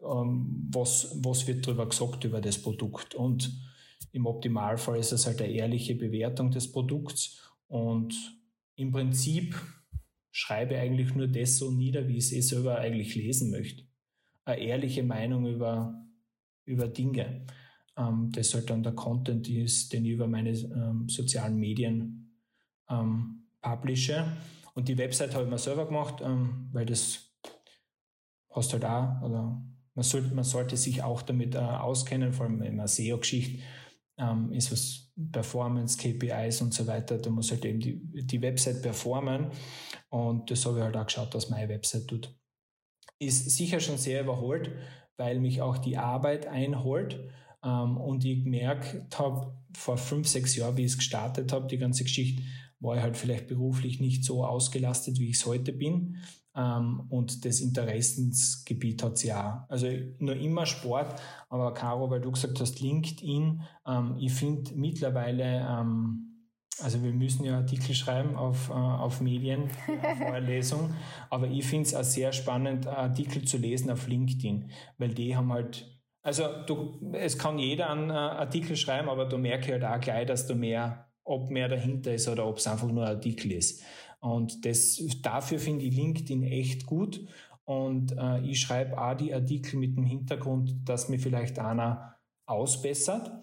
was wird darüber gesagt über das Produkt. Und im Optimalfall ist es halt eine ehrliche Bewertung des Produkts. Und im Prinzip schreibe ich eigentlich nur das so nieder, wie ich es selber eigentlich lesen möchte. Eine ehrliche Meinung über Dinge. Das halt dann der Content ist, den ich über meine sozialen Medien publishe. Und die Website habe ich mir selber gemacht, weil das hast halt auch, oder man sollte sich auch damit auskennen, vor allem in einer SEO-Geschichte ist was Performance, KPIs und so weiter, da muss halt eben die Website performen und das habe ich halt auch geschaut, was meine Website tut. Ist sicher schon sehr überholt, weil mich auch die Arbeit einholt und ich gemerkt habe, vor 5-6 Jahren, wie ich es gestartet habe, die ganze Geschichte, war ich halt vielleicht beruflich nicht so ausgelastet, wie ich es heute bin. Und das Interessensgebiet hat sie auch. Also nur immer Sport, aber Caro, weil du gesagt hast, LinkedIn, ich finde mittlerweile, also wir müssen ja Artikel schreiben auf Medien für eine Vorlesung, aber ich finde es auch sehr spannend, Artikel zu lesen auf LinkedIn, weil die haben halt, also es kann jeder einen Artikel schreiben, aber da merke ich halt auch gleich, dass ob mehr dahinter ist oder ob es einfach nur ein Artikel ist. Und dafür finde ich LinkedIn echt gut. Und ich schreibe auch die Artikel mit dem Hintergrund, dass mir vielleicht einer ausbessert.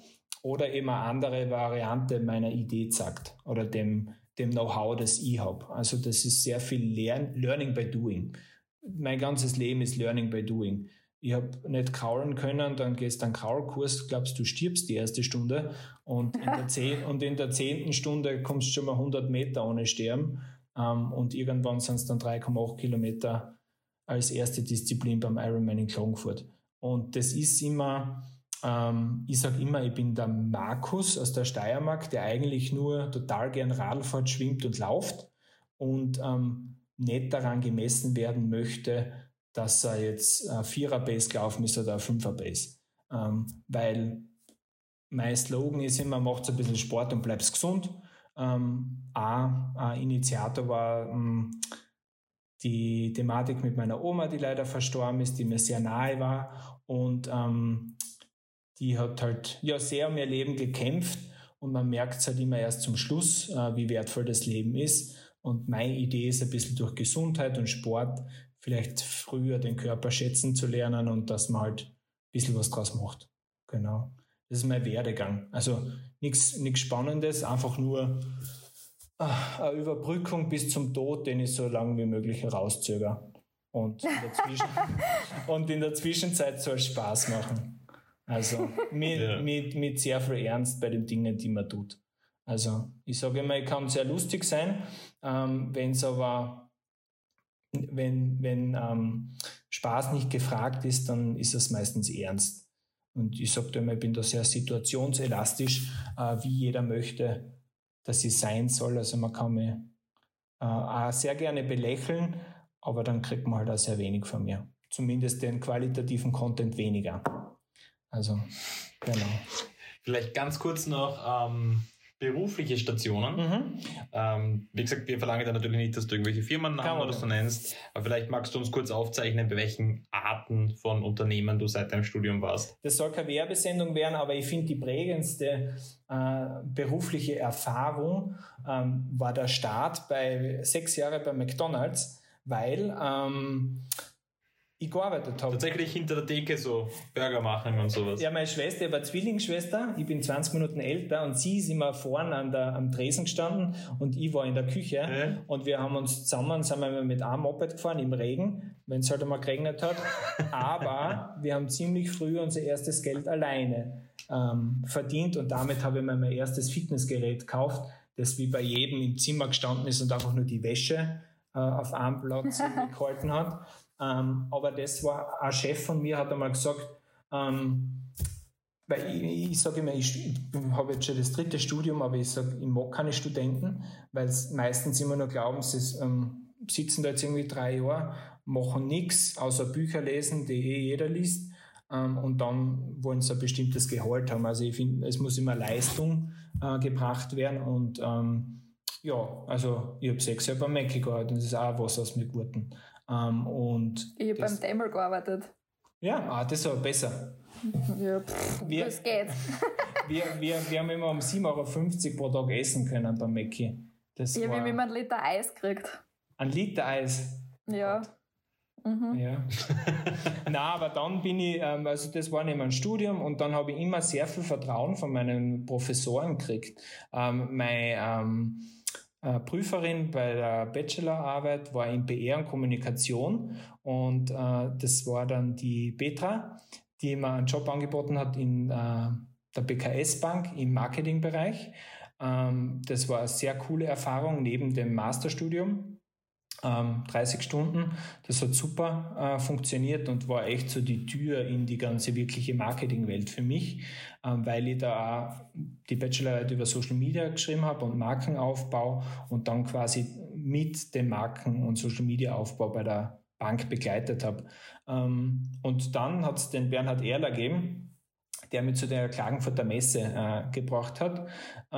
oder eben eine andere Variante meiner Idee zeigt oder dem Know-how, das ich habe. Also das ist sehr viel Learning by Doing. Mein ganzes Leben ist Learning by Doing. Ich habe nicht kraulen können, dann gehst du einen Kraulkurs, glaubst du stirbst die erste Stunde und in der 10. Stunde kommst du schon mal 100 Meter ohne Sterben und irgendwann sind es dann 3,8 Kilometer als erste Disziplin beim Ironman in Klagenfurt. Und das ist immer, ich sage immer, ich bin der Markus aus der Steiermark, der eigentlich nur total gern Radl fährt, schwimmt und läuft und nicht daran gemessen werden möchte, dass er jetzt ein 4er-Pace gelaufen ist oder ein 5er-Pace. Weil mein Slogan ist immer, macht ein bisschen Sport und bleibst gesund. Ein Initiator war die Thematik mit meiner Oma, die leider verstorben ist, die mir sehr nahe war und die hat halt sehr um ihr Leben gekämpft und man merkt es halt immer erst zum Schluss, wie wertvoll das Leben ist. Und meine Idee ist ein bisschen durch Gesundheit und Sport vielleicht früher den Körper schätzen zu lernen und dass man halt ein bisschen was draus macht. Genau. Das ist mein Werdegang. Also nichts Spannendes, einfach nur eine Überbrückung bis zum Tod, den ich so lange wie möglich herauszögere. Und in der Zwischenzeit soll es Spaß machen. Also mit sehr viel Ernst bei den Dingen, die man tut. Also ich sage immer, ich kann sehr lustig sein, wenn Spaß nicht gefragt ist, dann ist es meistens ernst. Und ich sage immer, ich bin da sehr situationselastisch, wie jeder möchte, dass ich sein soll. Also man kann mich auch sehr gerne belächeln, aber dann kriegt man halt auch sehr wenig von mir. Zumindest den qualitativen Content weniger. Also, genau. Vielleicht ganz kurz noch berufliche Stationen. Wie gesagt, wir verlangen da natürlich nicht, dass du irgendwelche Firmennamen oder so nennst, aber vielleicht magst du uns kurz aufzeichnen, bei welchen Arten von Unternehmen du seit deinem Studium warst. Das soll keine Werbesendung werden, aber ich finde, die prägendste berufliche Erfahrung war der Start bei 6 Jahren bei McDonald's, weil ich gearbeitet habe. Tatsächlich hinter der Theke so Burger machen und sowas. Ja, meine Schwester, ich war Zwillingsschwester, ich bin 20 Minuten älter und sie ist immer vorne am Tresen gestanden und ich war in der Küche und wir haben uns zusammen, sind wir mit einem Moped gefahren im Regen, wenn es halt einmal geregnet hat, aber wir haben ziemlich früh unser erstes Geld alleine verdient und damit habe ich mir mein erstes Fitnessgerät gekauft, das wie bei jedem im Zimmer gestanden ist und einfach nur die Wäsche auf einem Platz gehalten hat. Aber das war ein Chef von mir, hat einmal gesagt, weil ich sage immer, ich habe jetzt schon das 3. Studium, aber ich sage, ich mag keine Studenten, weil es meistens immer nur glauben, sie sitzen da jetzt irgendwie 3 Jahre, machen nichts, außer Bücher lesen, die jeder liest, und dann wollen sie ein bestimmtes Gehalt haben. Also ich finde, es muss immer Leistung gebracht werden und also ich habe 6 Jahre beim Mäcki gearbeitet und das ist auch was aus mir Gurten. Und ich habe beim Dämmel gearbeitet. Ja, das ist aber besser. Ja, das geht. Wir haben immer um 7,50 € pro Tag essen können beim Mäcki. Ich habe immer 1 Liter Eis gekriegt. 1 Liter Eis? Ja. Ja. Nein, aber dann bin ich, also das war nicht mein Studium und dann habe ich immer sehr viel Vertrauen von meinen Professoren gekriegt. Meine Prüferin bei der Bachelorarbeit war in PR und Kommunikation und das war dann die Petra, die mir einen Job angeboten hat in der BKS Bank im Marketingbereich. Das war eine sehr coole Erfahrung neben dem Masterstudium. 30 Stunden, das hat super funktioniert und war echt so die Tür in die ganze wirkliche Marketingwelt für mich, weil ich da auch die Bachelorarbeit über Social Media geschrieben habe und Markenaufbau und dann quasi mit dem Marken- und Social Media Aufbau bei der Bank begleitet habe. Und dann hat es den Bernhard Erler gegeben, der mich zu der Klagenfurter Messe gebracht hat,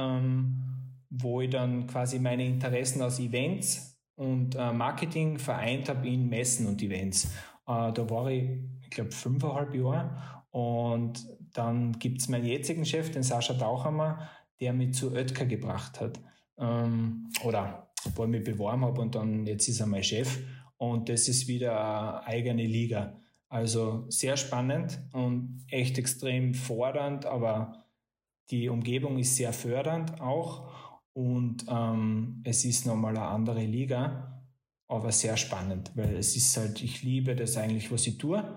wo ich dann quasi meine Interessen aus Events und Marketing vereint habe in Messen und Events. Da war ich glaube 5,5 Jahre und dann gibt es meinen jetzigen Chef, den Sascha Tauchhammer, der mich zu Oetker gebracht hat. Oder wo ich mich beworben habe und dann jetzt ist er mein Chef und das ist wieder eine eigene Liga. Also sehr spannend und echt extrem fordernd, aber Die Umgebung ist sehr fördernd auch und es ist nochmal eine andere Liga, aber sehr spannend, weil es ist halt, ich liebe das eigentlich, was ich tue,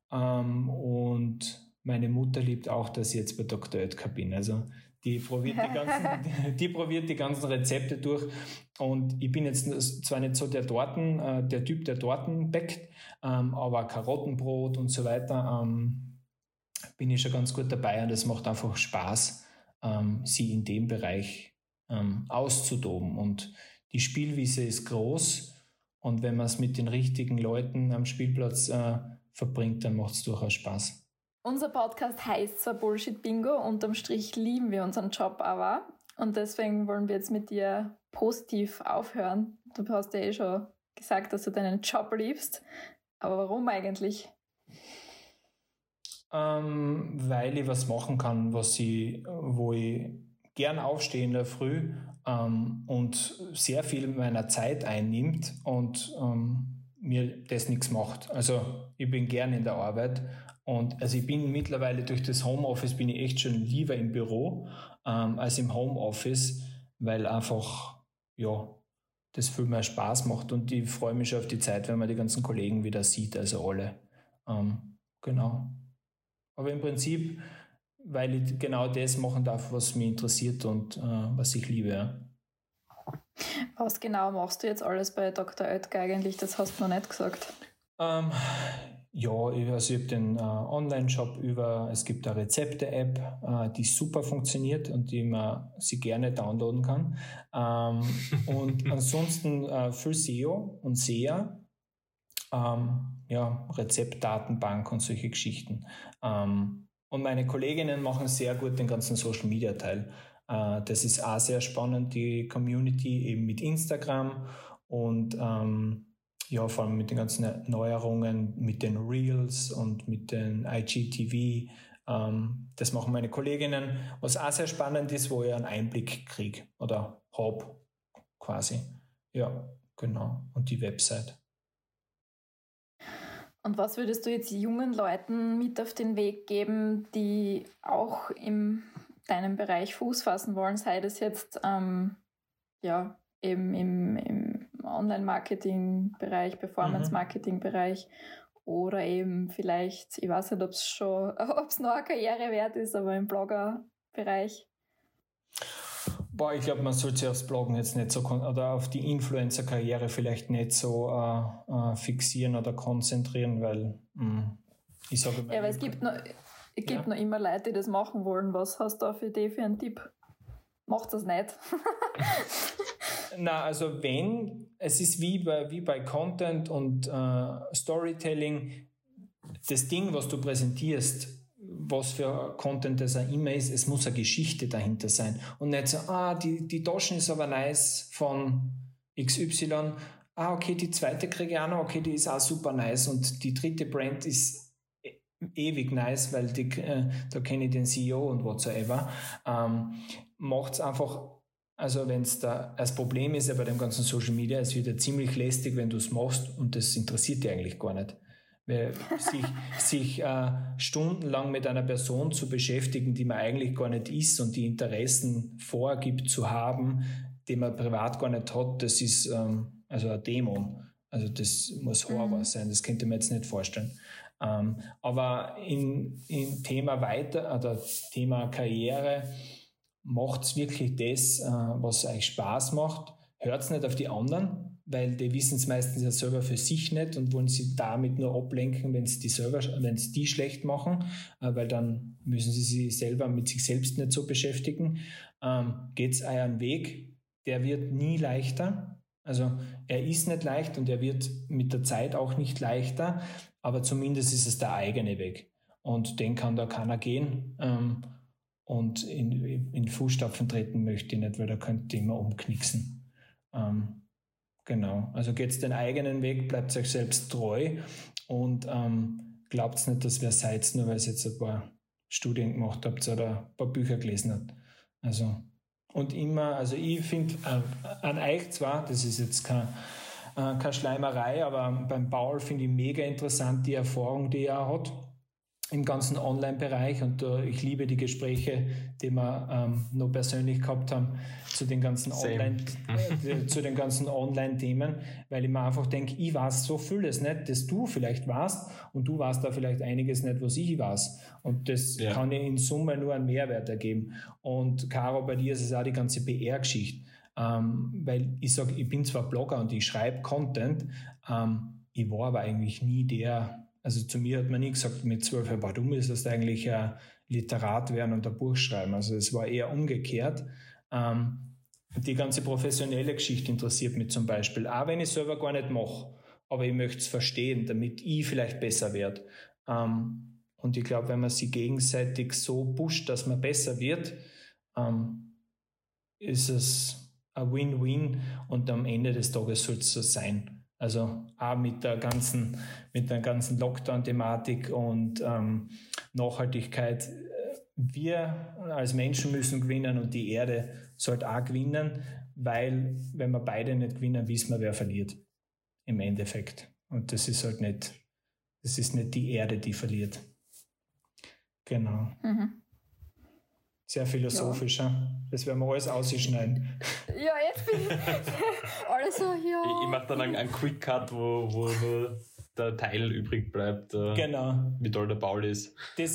und meine Mutter liebt auch, dass ich jetzt bei Dr. Oetker bin. Also die probiert die ganzen Rezepte durch und ich bin jetzt zwar nicht so der Typ, der Torten backt, aber Karottenbrot und so weiter bin ich schon ganz gut dabei und es macht einfach Spaß, sie in dem Bereich auszutoben. Und die Spielwiese ist groß und wenn man es mit den richtigen Leuten am Spielplatz verbringt, dann macht es durchaus Spaß. Unser Podcast heißt zwar Bullshit Bingo, unterm Strich lieben wir unseren Job aber und deswegen wollen wir jetzt mit dir positiv aufhören. Du hast ja eh schon gesagt, dass du deinen Job liebst, aber warum eigentlich? Weil ich was machen kann, wo ich gern aufstehe in der Früh und sehr viel meiner Zeit einnimmt und mir das nichts macht. Also ich bin gern in der Arbeit und also ich bin mittlerweile durch das Homeoffice bin ich echt schon lieber im Büro als im Homeoffice, weil einfach das viel mehr Spaß macht und ich freue mich schon auf die Zeit, wenn man die ganzen Kollegen wieder sieht, also alle. Genau. Aber im Prinzip, weil ich genau das machen darf, was mich interessiert und was ich liebe. Ja. Was genau machst du jetzt alles bei Dr. Oetker eigentlich? Das hast du noch nicht gesagt. Ich habe den Online-Shop es gibt eine Rezepte-App, die super funktioniert und die man sie gerne downloaden kann. Und ansonsten viel SEO und SEA, Rezeptdatenbank und solche Geschichten. Und meine Kolleginnen machen sehr gut den ganzen Social-Media-Teil. Das ist auch sehr spannend, die Community eben mit Instagram und vor allem mit den ganzen Neuerungen, mit den Reels und mit den IGTV. Das machen meine Kolleginnen, was auch sehr spannend ist, wo ich einen Einblick kriege oder habe quasi. Ja, genau. Und die Website. Und was würdest du jetzt jungen Leuten mit auf den Weg geben, die auch in deinem Bereich Fuß fassen wollen, sei das jetzt eben im Online-Marketing-Bereich, Performance-Marketing-Bereich oder eben vielleicht, ich weiß nicht, ob es noch eine Karriere wert ist, aber im Blogger-Bereich? Ich glaube, man sollte sich aufs Bloggen jetzt nicht so oder auf die Influencer-Karriere vielleicht nicht so fixieren oder konzentrieren, weil ich sage mal. Ja, aber es gibt noch immer Leute, die das machen wollen. Was hast du da für einen Tipp? Macht das nicht. Na, also es ist wie bei Content und Storytelling, das Ding, was du präsentierst, was für Content das auch immer ist, es muss eine Geschichte dahinter sein. Und nicht so, die Taschen ist aber nice von XY, okay, die zweite kriege ich auch noch, okay, die ist auch super nice und die dritte Brand ist ewig nice, weil da kenne ich den CEO und whatsoever. Macht es einfach, also wenn es da das Problem ist ja bei dem ganzen Social Media, es wird ja ziemlich lästig, wenn du es machst und das interessiert dich eigentlich gar nicht. Sich stundenlang mit einer Person zu beschäftigen, die man eigentlich gar nicht ist und die Interessen vorgibt zu haben, die man privat gar nicht hat, das ist also ein Dämon. Also das muss Horror sein, das könnte man jetzt nicht vorstellen. Aber in Thema Thema Karriere macht es wirklich das, was euch Spaß macht. Hört nicht auf die anderen, weil die wissen es meistens ja selber für sich nicht und wollen sie damit nur ablenken, wenn es die schlecht machen, weil dann müssen sie sich selber mit sich selbst nicht so beschäftigen. Geht's euren Weg, der wird nie leichter. Also er ist nicht leicht und er wird mit der Zeit auch nicht leichter, aber zumindest ist es der eigene Weg. Und den kann da keiner gehen. Und in Fußstapfen treten möchte ich nicht, weil da könnte ich immer umknicksen. Genau, also geht's den eigenen Weg, bleibt euch selbst treu und glaubt nicht, dass wer seid, nur weil ihr jetzt ein paar Studien gemacht habt oder ein paar Bücher gelesen habt. Also, und immer, also ich finde an euch zwar, das ist jetzt keine Schleimerei, aber beim Paul finde ich mega interessant die Erfahrung, die er hat. im ganzen Online-Bereich und ich liebe die Gespräche, die wir noch persönlich gehabt haben zu den ganzen Online-Themen, weil ich mir einfach denke, ich weiß so vieles nicht, das du vielleicht weißt und du weißt da vielleicht einiges nicht, was ich weiß und das kann ich in Summe nur einen Mehrwert ergeben. Und Caro, bei dir ist es auch die ganze PR-Geschichte, weil ich sage, ich bin zwar Blogger und ich schreibe Content, ich war aber eigentlich nie also zu mir hat man nie gesagt, mit 12 Jahren, du müsstest eigentlich ein Literat werden und ein Buch schreiben. Also es war eher umgekehrt. Die ganze professionelle Geschichte interessiert mich zum Beispiel, auch wenn ich es selber gar nicht mache, aber ich möchte es verstehen, damit ich vielleicht besser werde. Und ich glaube, wenn man sich gegenseitig so pusht, dass man besser wird, ist es ein Win-Win und am Ende des Tages soll es so sein. Also auch mit der ganzen Lockdown-Thematik und Nachhaltigkeit. Wir als Menschen müssen gewinnen und die Erde sollte auch gewinnen, weil wenn wir beide nicht gewinnen, wissen wir, wer verliert im Endeffekt. Und das ist halt nicht die Erde, die verliert. Genau. Mhm. Sehr philosophisch, ja. Das werden wir alles ausschneiden. Ja, jetzt bin ich alles so, ja. Ich mache dann einen Quick Cut, wo nur der Teil übrig bleibt, genau. Wie toll der Paul ist. Das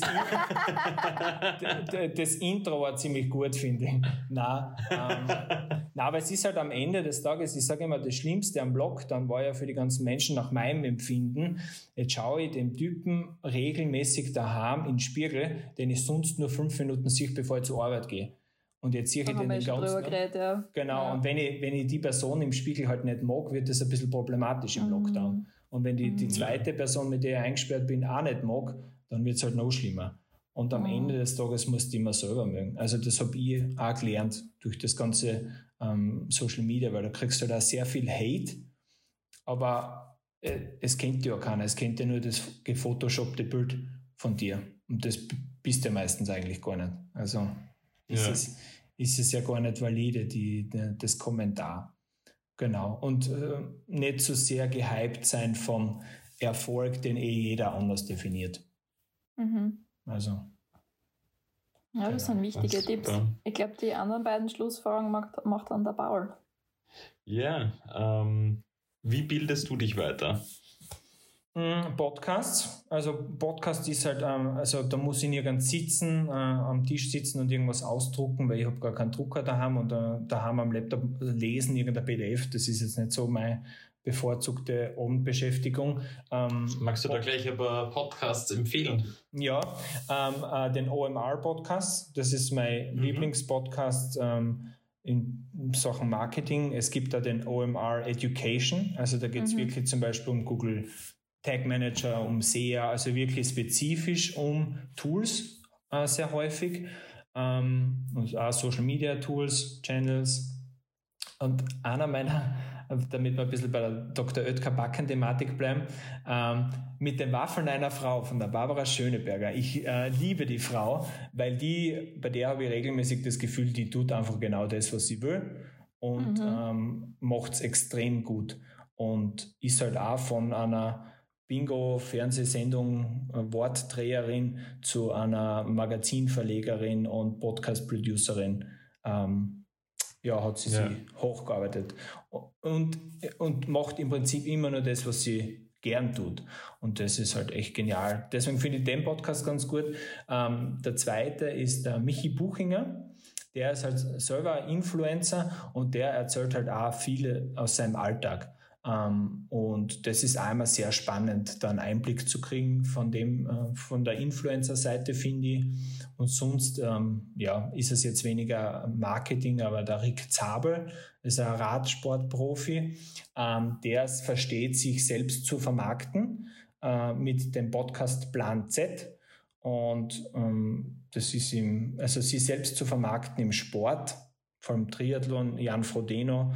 Intro war ziemlich gut, finde ich. Nein, aber es ist halt am Ende des Tages, ich sage immer, das Schlimmste am Lockdown war ja für die ganzen Menschen nach meinem Empfinden, jetzt schaue ich dem Typen regelmäßig daheim in den Spiegel, den ich sonst nur 5 Minuten sehe, bevor ich zur Arbeit gehe. Und jetzt sehe ich den ganzen... Ja. Genau, ja. Und wenn ich die Person im Spiegel halt nicht mag, wird das ein bisschen problematisch im Lockdown. Und wenn die zweite Person, mit der ich eingesperrt bin, auch nicht mag, dann wird es halt noch schlimmer. Und am Ende des Tages musst du immer selber mögen. Also das habe ich auch gelernt durch das ganze Social Media, weil da kriegst du halt auch sehr viel Hate, aber es kennt ja keiner, es kennt ja nur das gefotoshoppte Bild von dir. Und das bist du ja meistens eigentlich gar nicht. Also ist es ja gar nicht valide, das Kommentar. Genau. Und nicht so sehr gehypt sein vom Erfolg, den jeder anders definiert. Mhm. Also. Ja, das sind wichtige Tipps. Ja. Ich glaube, die anderen beiden Schlussfolgerungen macht dann der Paul. Ja, wie bildest du dich weiter? Podcasts. Also Podcast ist halt, also da muss ich nirgends sitzen, am Tisch sitzen und irgendwas ausdrucken, weil ich habe gar keinen Drucker daheim und daheim am Laptop lesen, irgendein PDF. Das ist jetzt nicht so meine bevorzugte Abendbeschäftigung. Magst du da gleich ein paar Podcasts empfehlen? Ja, den OMR-Podcast. Das ist mein Lieblingspodcast in Sachen Marketing. Es gibt da den OMR Education. Also da geht es wirklich zum Beispiel um Google Tag Manager, um SEA, also wirklich spezifisch um Tools sehr häufig. Und auch Social Media Tools, Channels. Und einer meiner, damit wir ein bisschen bei der Dr. Oetker Backen-Thematik bleiben, mit den Waffeln einer Frau von der Barbara Schöneberger. Ich liebe die Frau, weil bei der habe ich regelmäßig das Gefühl, die tut einfach genau das, was sie will und macht es extrem gut. Und ist halt auch von einer Bingo-Fernsehsendung Wortdreherin zu einer Magazinverlegerin und Podcast-Producerin hat sie sich hochgearbeitet und macht im Prinzip immer nur das, was sie gern tut. Und das ist halt echt genial. Deswegen finde ich den Podcast ganz gut. Der zweite ist der Michi Buchinger. Der ist halt selber ein Influencer und der erzählt halt auch viele aus seinem Alltag. Und das ist einmal sehr spannend, da einen Einblick zu kriegen von der Influencer-Seite, finde ich. Und sonst, ist es jetzt weniger Marketing, aber der Rick Zabel ist ein Radsportprofi, der versteht, sich selbst zu vermarkten mit dem Podcast Plan Z. Und das ist sich selbst zu vermarkten im Sport, vor allem Triathlon, Jan Frodeno,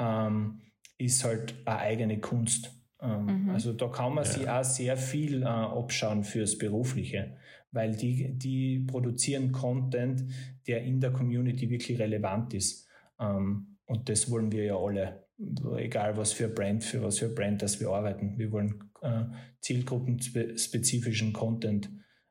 ist halt eine eigene Kunst. Also da kann man sich auch sehr viel abschauen fürs Berufliche, weil die produzieren Content, der in der Community wirklich relevant ist. Und das wollen wir ja alle, egal was für Brand, dass wir arbeiten. Wir wollen zielgruppenspezifischen Content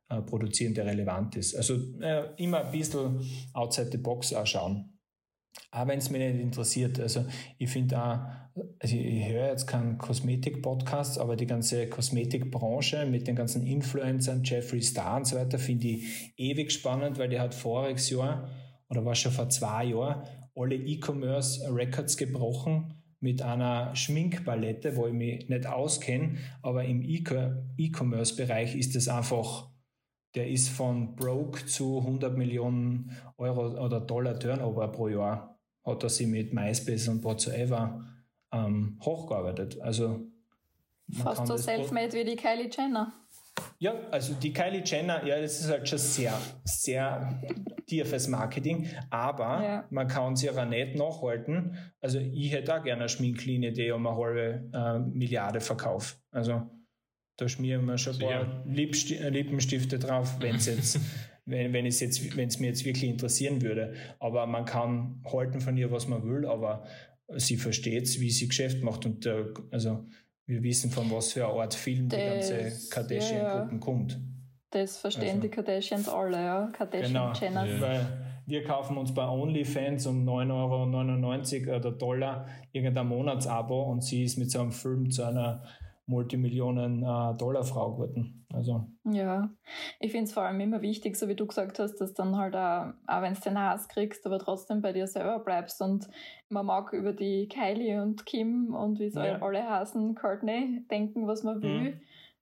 produzieren, der relevant ist. Also immer ein bisschen outside the box auch schauen. Aber wenn es mich nicht interessiert, also ich finde auch, also ich höre jetzt keinen Kosmetik-Podcast, aber die ganze Kosmetikbranche mit den ganzen Influencern, Jeffree Star und so weiter, finde ich ewig spannend, weil die hat voriges Jahr, oder war schon vor 2 Jahren, alle E-Commerce-Records gebrochen mit einer Schminkpalette, wo ich mich nicht auskenne, aber im E-Commerce-Bereich ist es einfach, der ist von broke zu 100 Millionen Euro oder Dollar Turnover pro Jahr, hat er sich mit MySpace und whatsoever hochgearbeitet. Also fast so self-made wie die Kylie Jenner. Ja, also die Kylie Jenner, ja, das ist halt schon sehr, sehr tiefes Marketing, aber man kann sie auch nicht nachhalten. Also ich hätte auch gerne eine Schminklinie, die um eine halbe Milliarde verkauft. Also da schmieren wir schon ein paar Lippenstifte drauf, wenn es mir jetzt wirklich interessieren würde. Aber man kann halten von ihr, was man will, aber sie versteht, wie sie Geschäft macht. Und also wir wissen, von was für eine Art Film die ganze Kardashian-Gruppen kommt. Das verstehen die Kardashians alle, ja. Kardashian-Jenner. Genau, weil wir kaufen uns bei OnlyFans um 9,99 € oder Dollar irgendein Monatsabo und sie ist mit so einem Film zu einer Multimillionen-Dollar-Frau geworden. Also. Ja, ich finde es vor allem immer wichtig, so wie du gesagt hast, dass dann halt auch wenn du den Hass kriegst, aber trotzdem bei dir selber bleibst und man mag über die Kylie und Kim und wie sie alle heißen, Courtney, denken, was man will,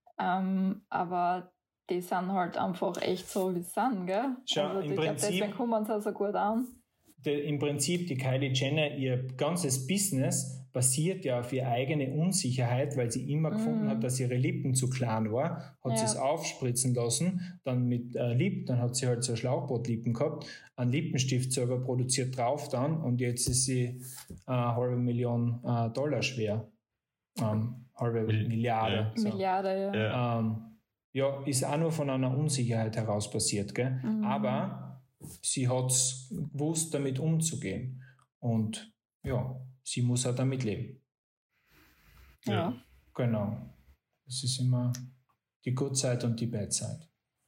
aber die sind halt einfach echt so, wie sie sind, gell? Schau, also ich glaube, deswegen kommen sie auch so gut an. Im Prinzip, die Kylie Jenner, ihr ganzes Business basiert ja auf ihre eigene Unsicherheit, weil sie immer gefunden hat, dass ihre Lippen zu klein war, hat sie es aufspritzen lassen, dann mit dann hat sie halt so Schlauchbootlippen gehabt, einen Lippenstift selber produziert drauf dann und jetzt ist sie $500,000 schwer. Halbe Milliarde. So. Milliarde, ja, ist auch nur von einer Unsicherheit heraus passiert, gell? Aber sie hat es gewusst, damit umzugehen. Und ja, sie muss auch damit leben. Ja. Genau. Das ist immer die Good Side und die Bad Side.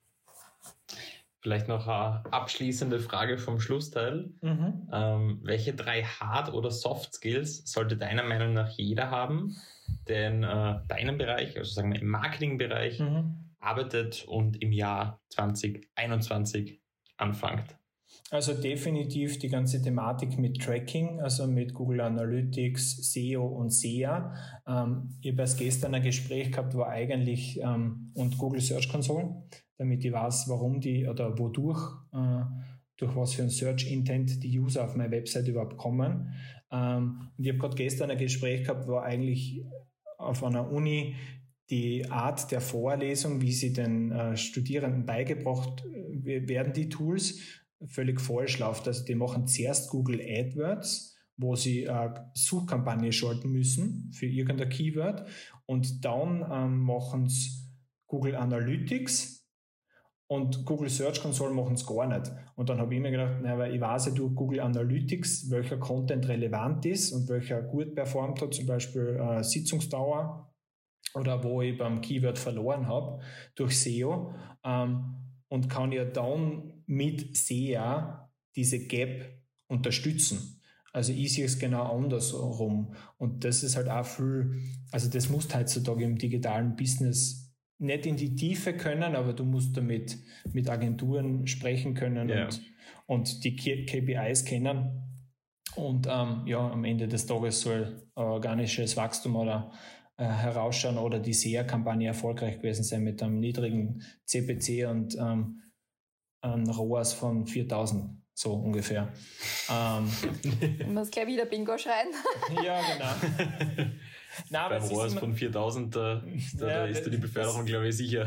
Vielleicht noch eine abschließende Frage vom Schlussteil. Welche 3 Hard- oder Soft-Skills sollte deiner Meinung nach jeder haben, der in deinem Bereich, also sagen wir im Marketingbereich, arbeitet und im Jahr 2021 anfängt? Also definitiv die ganze Thematik mit Tracking, also mit Google Analytics, SEO und SEA. Ich habe erst gestern ein Gespräch gehabt, war eigentlich und Google Search Console, damit ich weiß, warum die oder wodurch, durch was für ein Search Intent die User auf meine Website überhaupt kommen. Und ich habe gerade gestern ein Gespräch gehabt, war eigentlich auf einer Uni die Art der Vorlesung, wie sie den Studierenden beigebracht werden, die Tools, völlig falsch läuft. Also die machen zuerst Google AdWords, wo sie eine Suchkampagne schalten müssen für irgendein Keyword und dann machen sie Google Analytics und Google Search Console machen es gar nicht. Und dann habe ich mir gedacht, weil ich weiß ja durch Google Analytics, welcher Content relevant ist und welcher gut performt hat, zum Beispiel Sitzungsdauer oder wo ich beim Keyword verloren habe durch SEO, und kann ja dann mit SEA diese Gap unterstützen. Also ich sehe es genau andersrum. Und das ist halt auch viel, also das musst heutzutage im digitalen Business nicht in die Tiefe können, aber du musst damit mit Agenturen sprechen können und die KPIs kennen. Und am Ende des Tages soll organisches Wachstum oder herausschauen oder die SEA-Kampagne erfolgreich gewesen sein mit einem niedrigen CPC und ein ROAS von 4.000, so ungefähr. Du musst gleich wieder Bingo schreien. Ja, genau. Nein, beim ROAS von 4.000, da ist die Beförderung, glaube ich, sicher.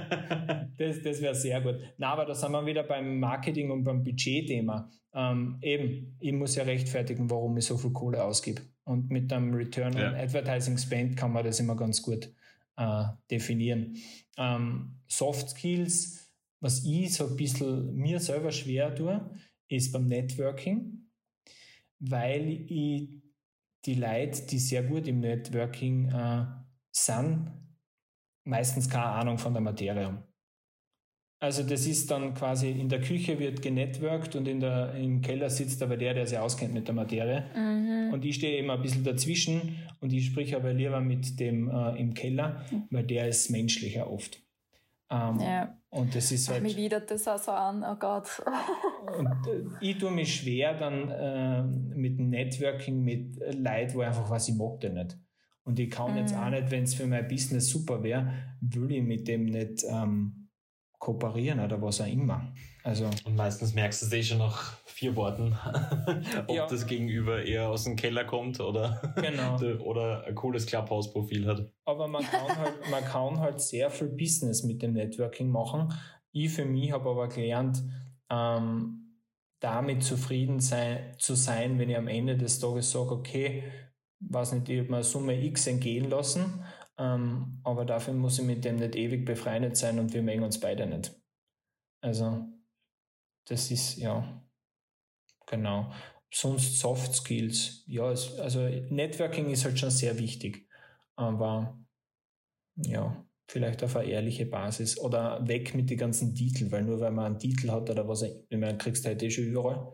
Das wäre sehr gut. Nein, aber da sind wir wieder beim Marketing und beim Budgetthema. Ich muss ja rechtfertigen, warum ich so viel Kohle ausgebe. Und mit einem Return on Advertising Spend kann man das immer ganz gut definieren. Soft Skills, was ich so ein bisschen mir selber schwer tue, ist beim Networking, weil ich die Leute, die sehr gut im Networking sind, meistens keine Ahnung von der Materie haben. Also das ist dann quasi, in der Küche wird genetworked und im Keller sitzt aber der sich auskennt mit der Materie. Und ich stehe eben ein bisschen dazwischen und ich sprich aber lieber mit dem im Keller, weil der ist menschlicher oft. Und das ist halt... Mich widert das auch so an, oh Gott. Und ich tue mich schwer dann mit dem Networking mit Leuten, wo einfach was ich mag, den nicht. Und ich kann jetzt auch nicht, wenn es für mein Business super wäre, will ich mit dem nicht kooperieren oder was auch immer. Also, und meistens merkst du es schon nach 4 Worten, ob das Gegenüber eher aus dem Keller kommt oder, oder ein cooles Clubhouse-Profil hat. Aber man kann halt sehr viel Business mit dem Networking machen. Ich für mich habe aber gelernt, damit zufrieden zu sein, wenn ich am Ende des Tages sage, okay, weiß nicht, ich habe mir eine Summe X entgehen lassen, aber dafür muss ich mit dem nicht ewig befreundet sein und wir mögen uns beide nicht. Also das ist, genau. Sonst Soft Skills, also Networking ist halt schon sehr wichtig, aber vielleicht auf eine ehrliche Basis oder weg mit den ganzen Titeln, weil nur weil man einen Titel hat oder was, man kriegst du heute schon überall.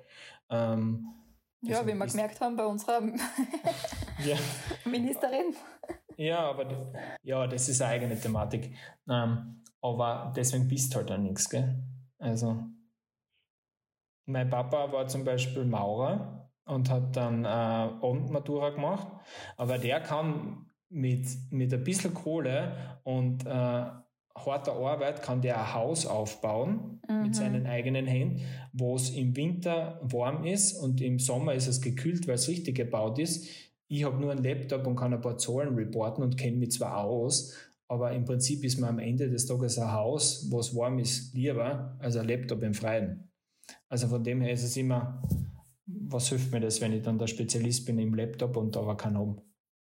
Wie wir gemerkt haben bei unserer Ministerin. Ja, aber das ist eine eigene Thematik. Aber deswegen bist du halt dann nichts, gell? Also, mein Papa war zum Beispiel Maurer und hat dann Abendmatura gemacht, aber der kann mit ein bisschen Kohle und harter Arbeit kann der ein Haus aufbauen mit seinen eigenen Händen, wo es im Winter warm ist und im Sommer ist es gekühlt, weil es richtig gebaut ist. Ich habe nur einen Laptop und kann ein paar Zahlen reporten und kenne mich zwar aus, aber im Prinzip ist mir am Ende des Tages ein Haus, wo es warm ist, lieber als ein Laptop im Freien. Also von dem her ist es immer, was hilft mir das, wenn ich dann der Spezialist bin im Laptop und aber keinen habe.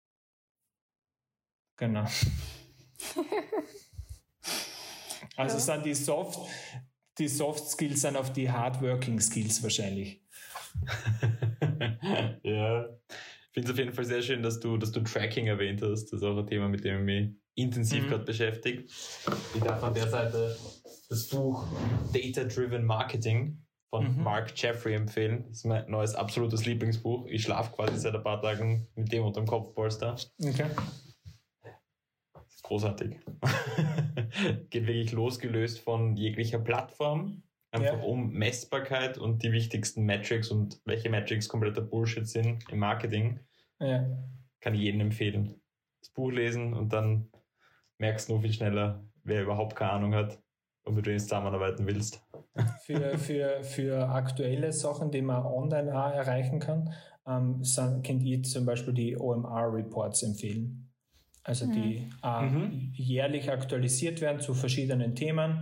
Genau. Also sind die Soft Skills sind auf die Hardworking Skills wahrscheinlich. Ja, ich finde es auf jeden Fall sehr schön, dass du Tracking erwähnt hast. Das ist auch ein Thema, mit dem ich mich intensiv gerade beschäftige. Ich darf an der Seite das Buch Data-Driven Marketing von Mark Jeffrey empfehlen. Das ist mein neues absolutes Lieblingsbuch. Ich schlafe quasi seit ein paar Tagen mit dem unter dem Kopfpolster. Okay. Großartig. Geht wirklich losgelöst von jeglicher Plattform. Einfach um Messbarkeit und die wichtigsten Metrics und welche Metrics kompletter Bullshit sind im Marketing. Ja. Kann ich jedem empfehlen. Das Buch lesen und dann merkst du nur viel schneller, wer überhaupt keine Ahnung hat und mit wem du zusammenarbeiten willst. Für aktuelle Sachen, die man online auch erreichen kann, könnt ihr zum Beispiel die OMR-Reports empfehlen. Also die jährlich aktualisiert werden zu verschiedenen Themen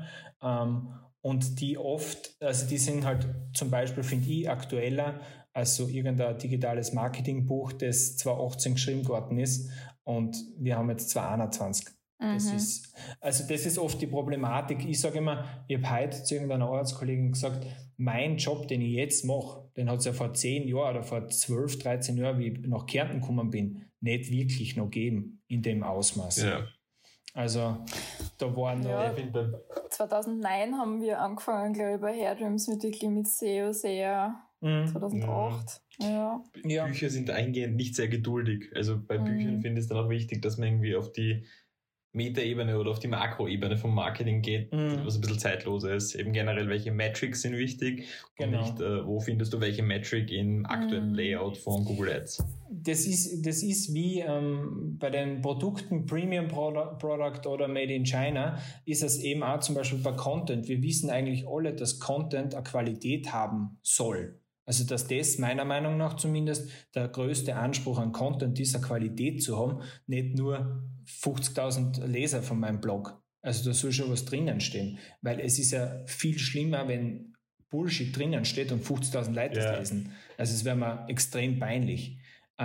und die oft, also die sind halt zum Beispiel, finde ich, aktueller als so irgendein digitales Marketingbuch, das 2018 geschrieben worden ist und wir haben jetzt 2021. Das ist oft die Problematik. Ich sage immer, ich habe heute zu irgendeiner Arbeitskollegin gesagt, mein Job, den ich jetzt mache, den hat es ja vor 10 Jahren oder vor 12, 13 Jahren, wie ich nach Kärnten gekommen bin, nicht wirklich noch gegeben in dem Ausmaß. Ja. Also da waren noch... 2009 haben wir angefangen, glaube ich, bei Hairdreams mit wirklich mit SEO sehr 2008. Ja. Bücher sind eingehend nicht sehr geduldig. Also bei Büchern finde ich es dann auch wichtig, dass man irgendwie auf die Metaebene oder auf die Makroebene vom Marketing geht, was ein bisschen zeitloser ist. Eben generell, welche Metrics sind wichtig und nicht, wo findest du welche Metric im aktuellen Layout von Google Ads. Das ist wie bei den Produkten Premium Product oder Made in China, ist es eben auch zum Beispiel bei Content. Wir wissen eigentlich alle, dass Content eine Qualität haben soll. Also dass das meiner Meinung nach zumindest der größte Anspruch an Content ist, eine Qualität zu haben, nicht nur 50.000 Leser von meinem Blog. Also da soll schon was drinnen stehen. Weil es ist ja viel schlimmer, wenn Bullshit drinnen steht und 50.000 Leute das lesen. Also es wäre mir extrem peinlich.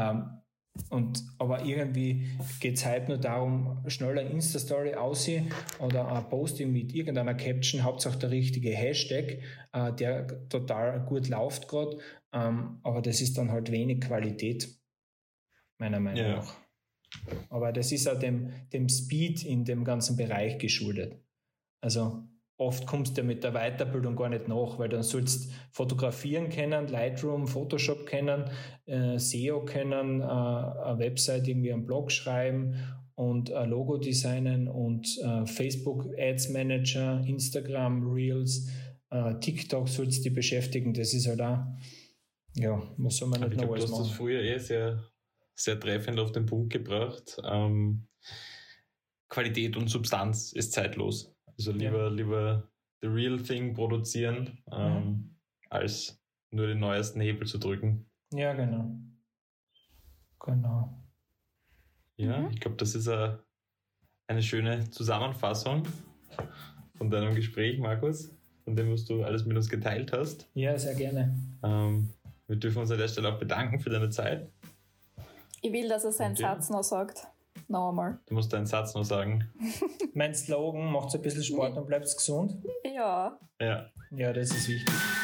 Aber irgendwie geht es heute nur darum, schneller Insta-Story aussehen oder ein Posting mit irgendeiner Caption, Hauptsache der richtige Hashtag, der total gut läuft gerade, aber das ist dann halt wenig Qualität, meiner Meinung nach. Aber das ist auch dem Speed in dem ganzen Bereich geschuldet. Also oft kommst du ja mit der Weiterbildung gar nicht nach, weil dann sollst du fotografieren können, Lightroom, Photoshop können, SEO können, eine Website, irgendwie einen Blog schreiben und ein Logo designen und Facebook Ads Manager, Instagram Reels, TikTok sollst du dich beschäftigen. Das ist halt auch, ja, was soll man nicht noch alles machen. Du hast das früher sehr, sehr treffend auf den Punkt gebracht. Qualität und Substanz ist zeitlos. Also lieber the real thing produzieren, als nur den neuesten Hebel zu drücken. Ja, genau. Ja, ich glaube, das ist eine schöne Zusammenfassung von deinem Gespräch, Markus, von dem, was du alles mit uns geteilt hast. Ja, sehr gerne. Wir dürfen uns an der Stelle auch bedanken für deine Zeit. Ich will, dass er seinen Satz noch sagt. Noch einmal. Du musst deinen Satz noch sagen. Mein Slogan, macht ein bisschen Sport und bleibt gesund. Ja. Ja, das ist wichtig.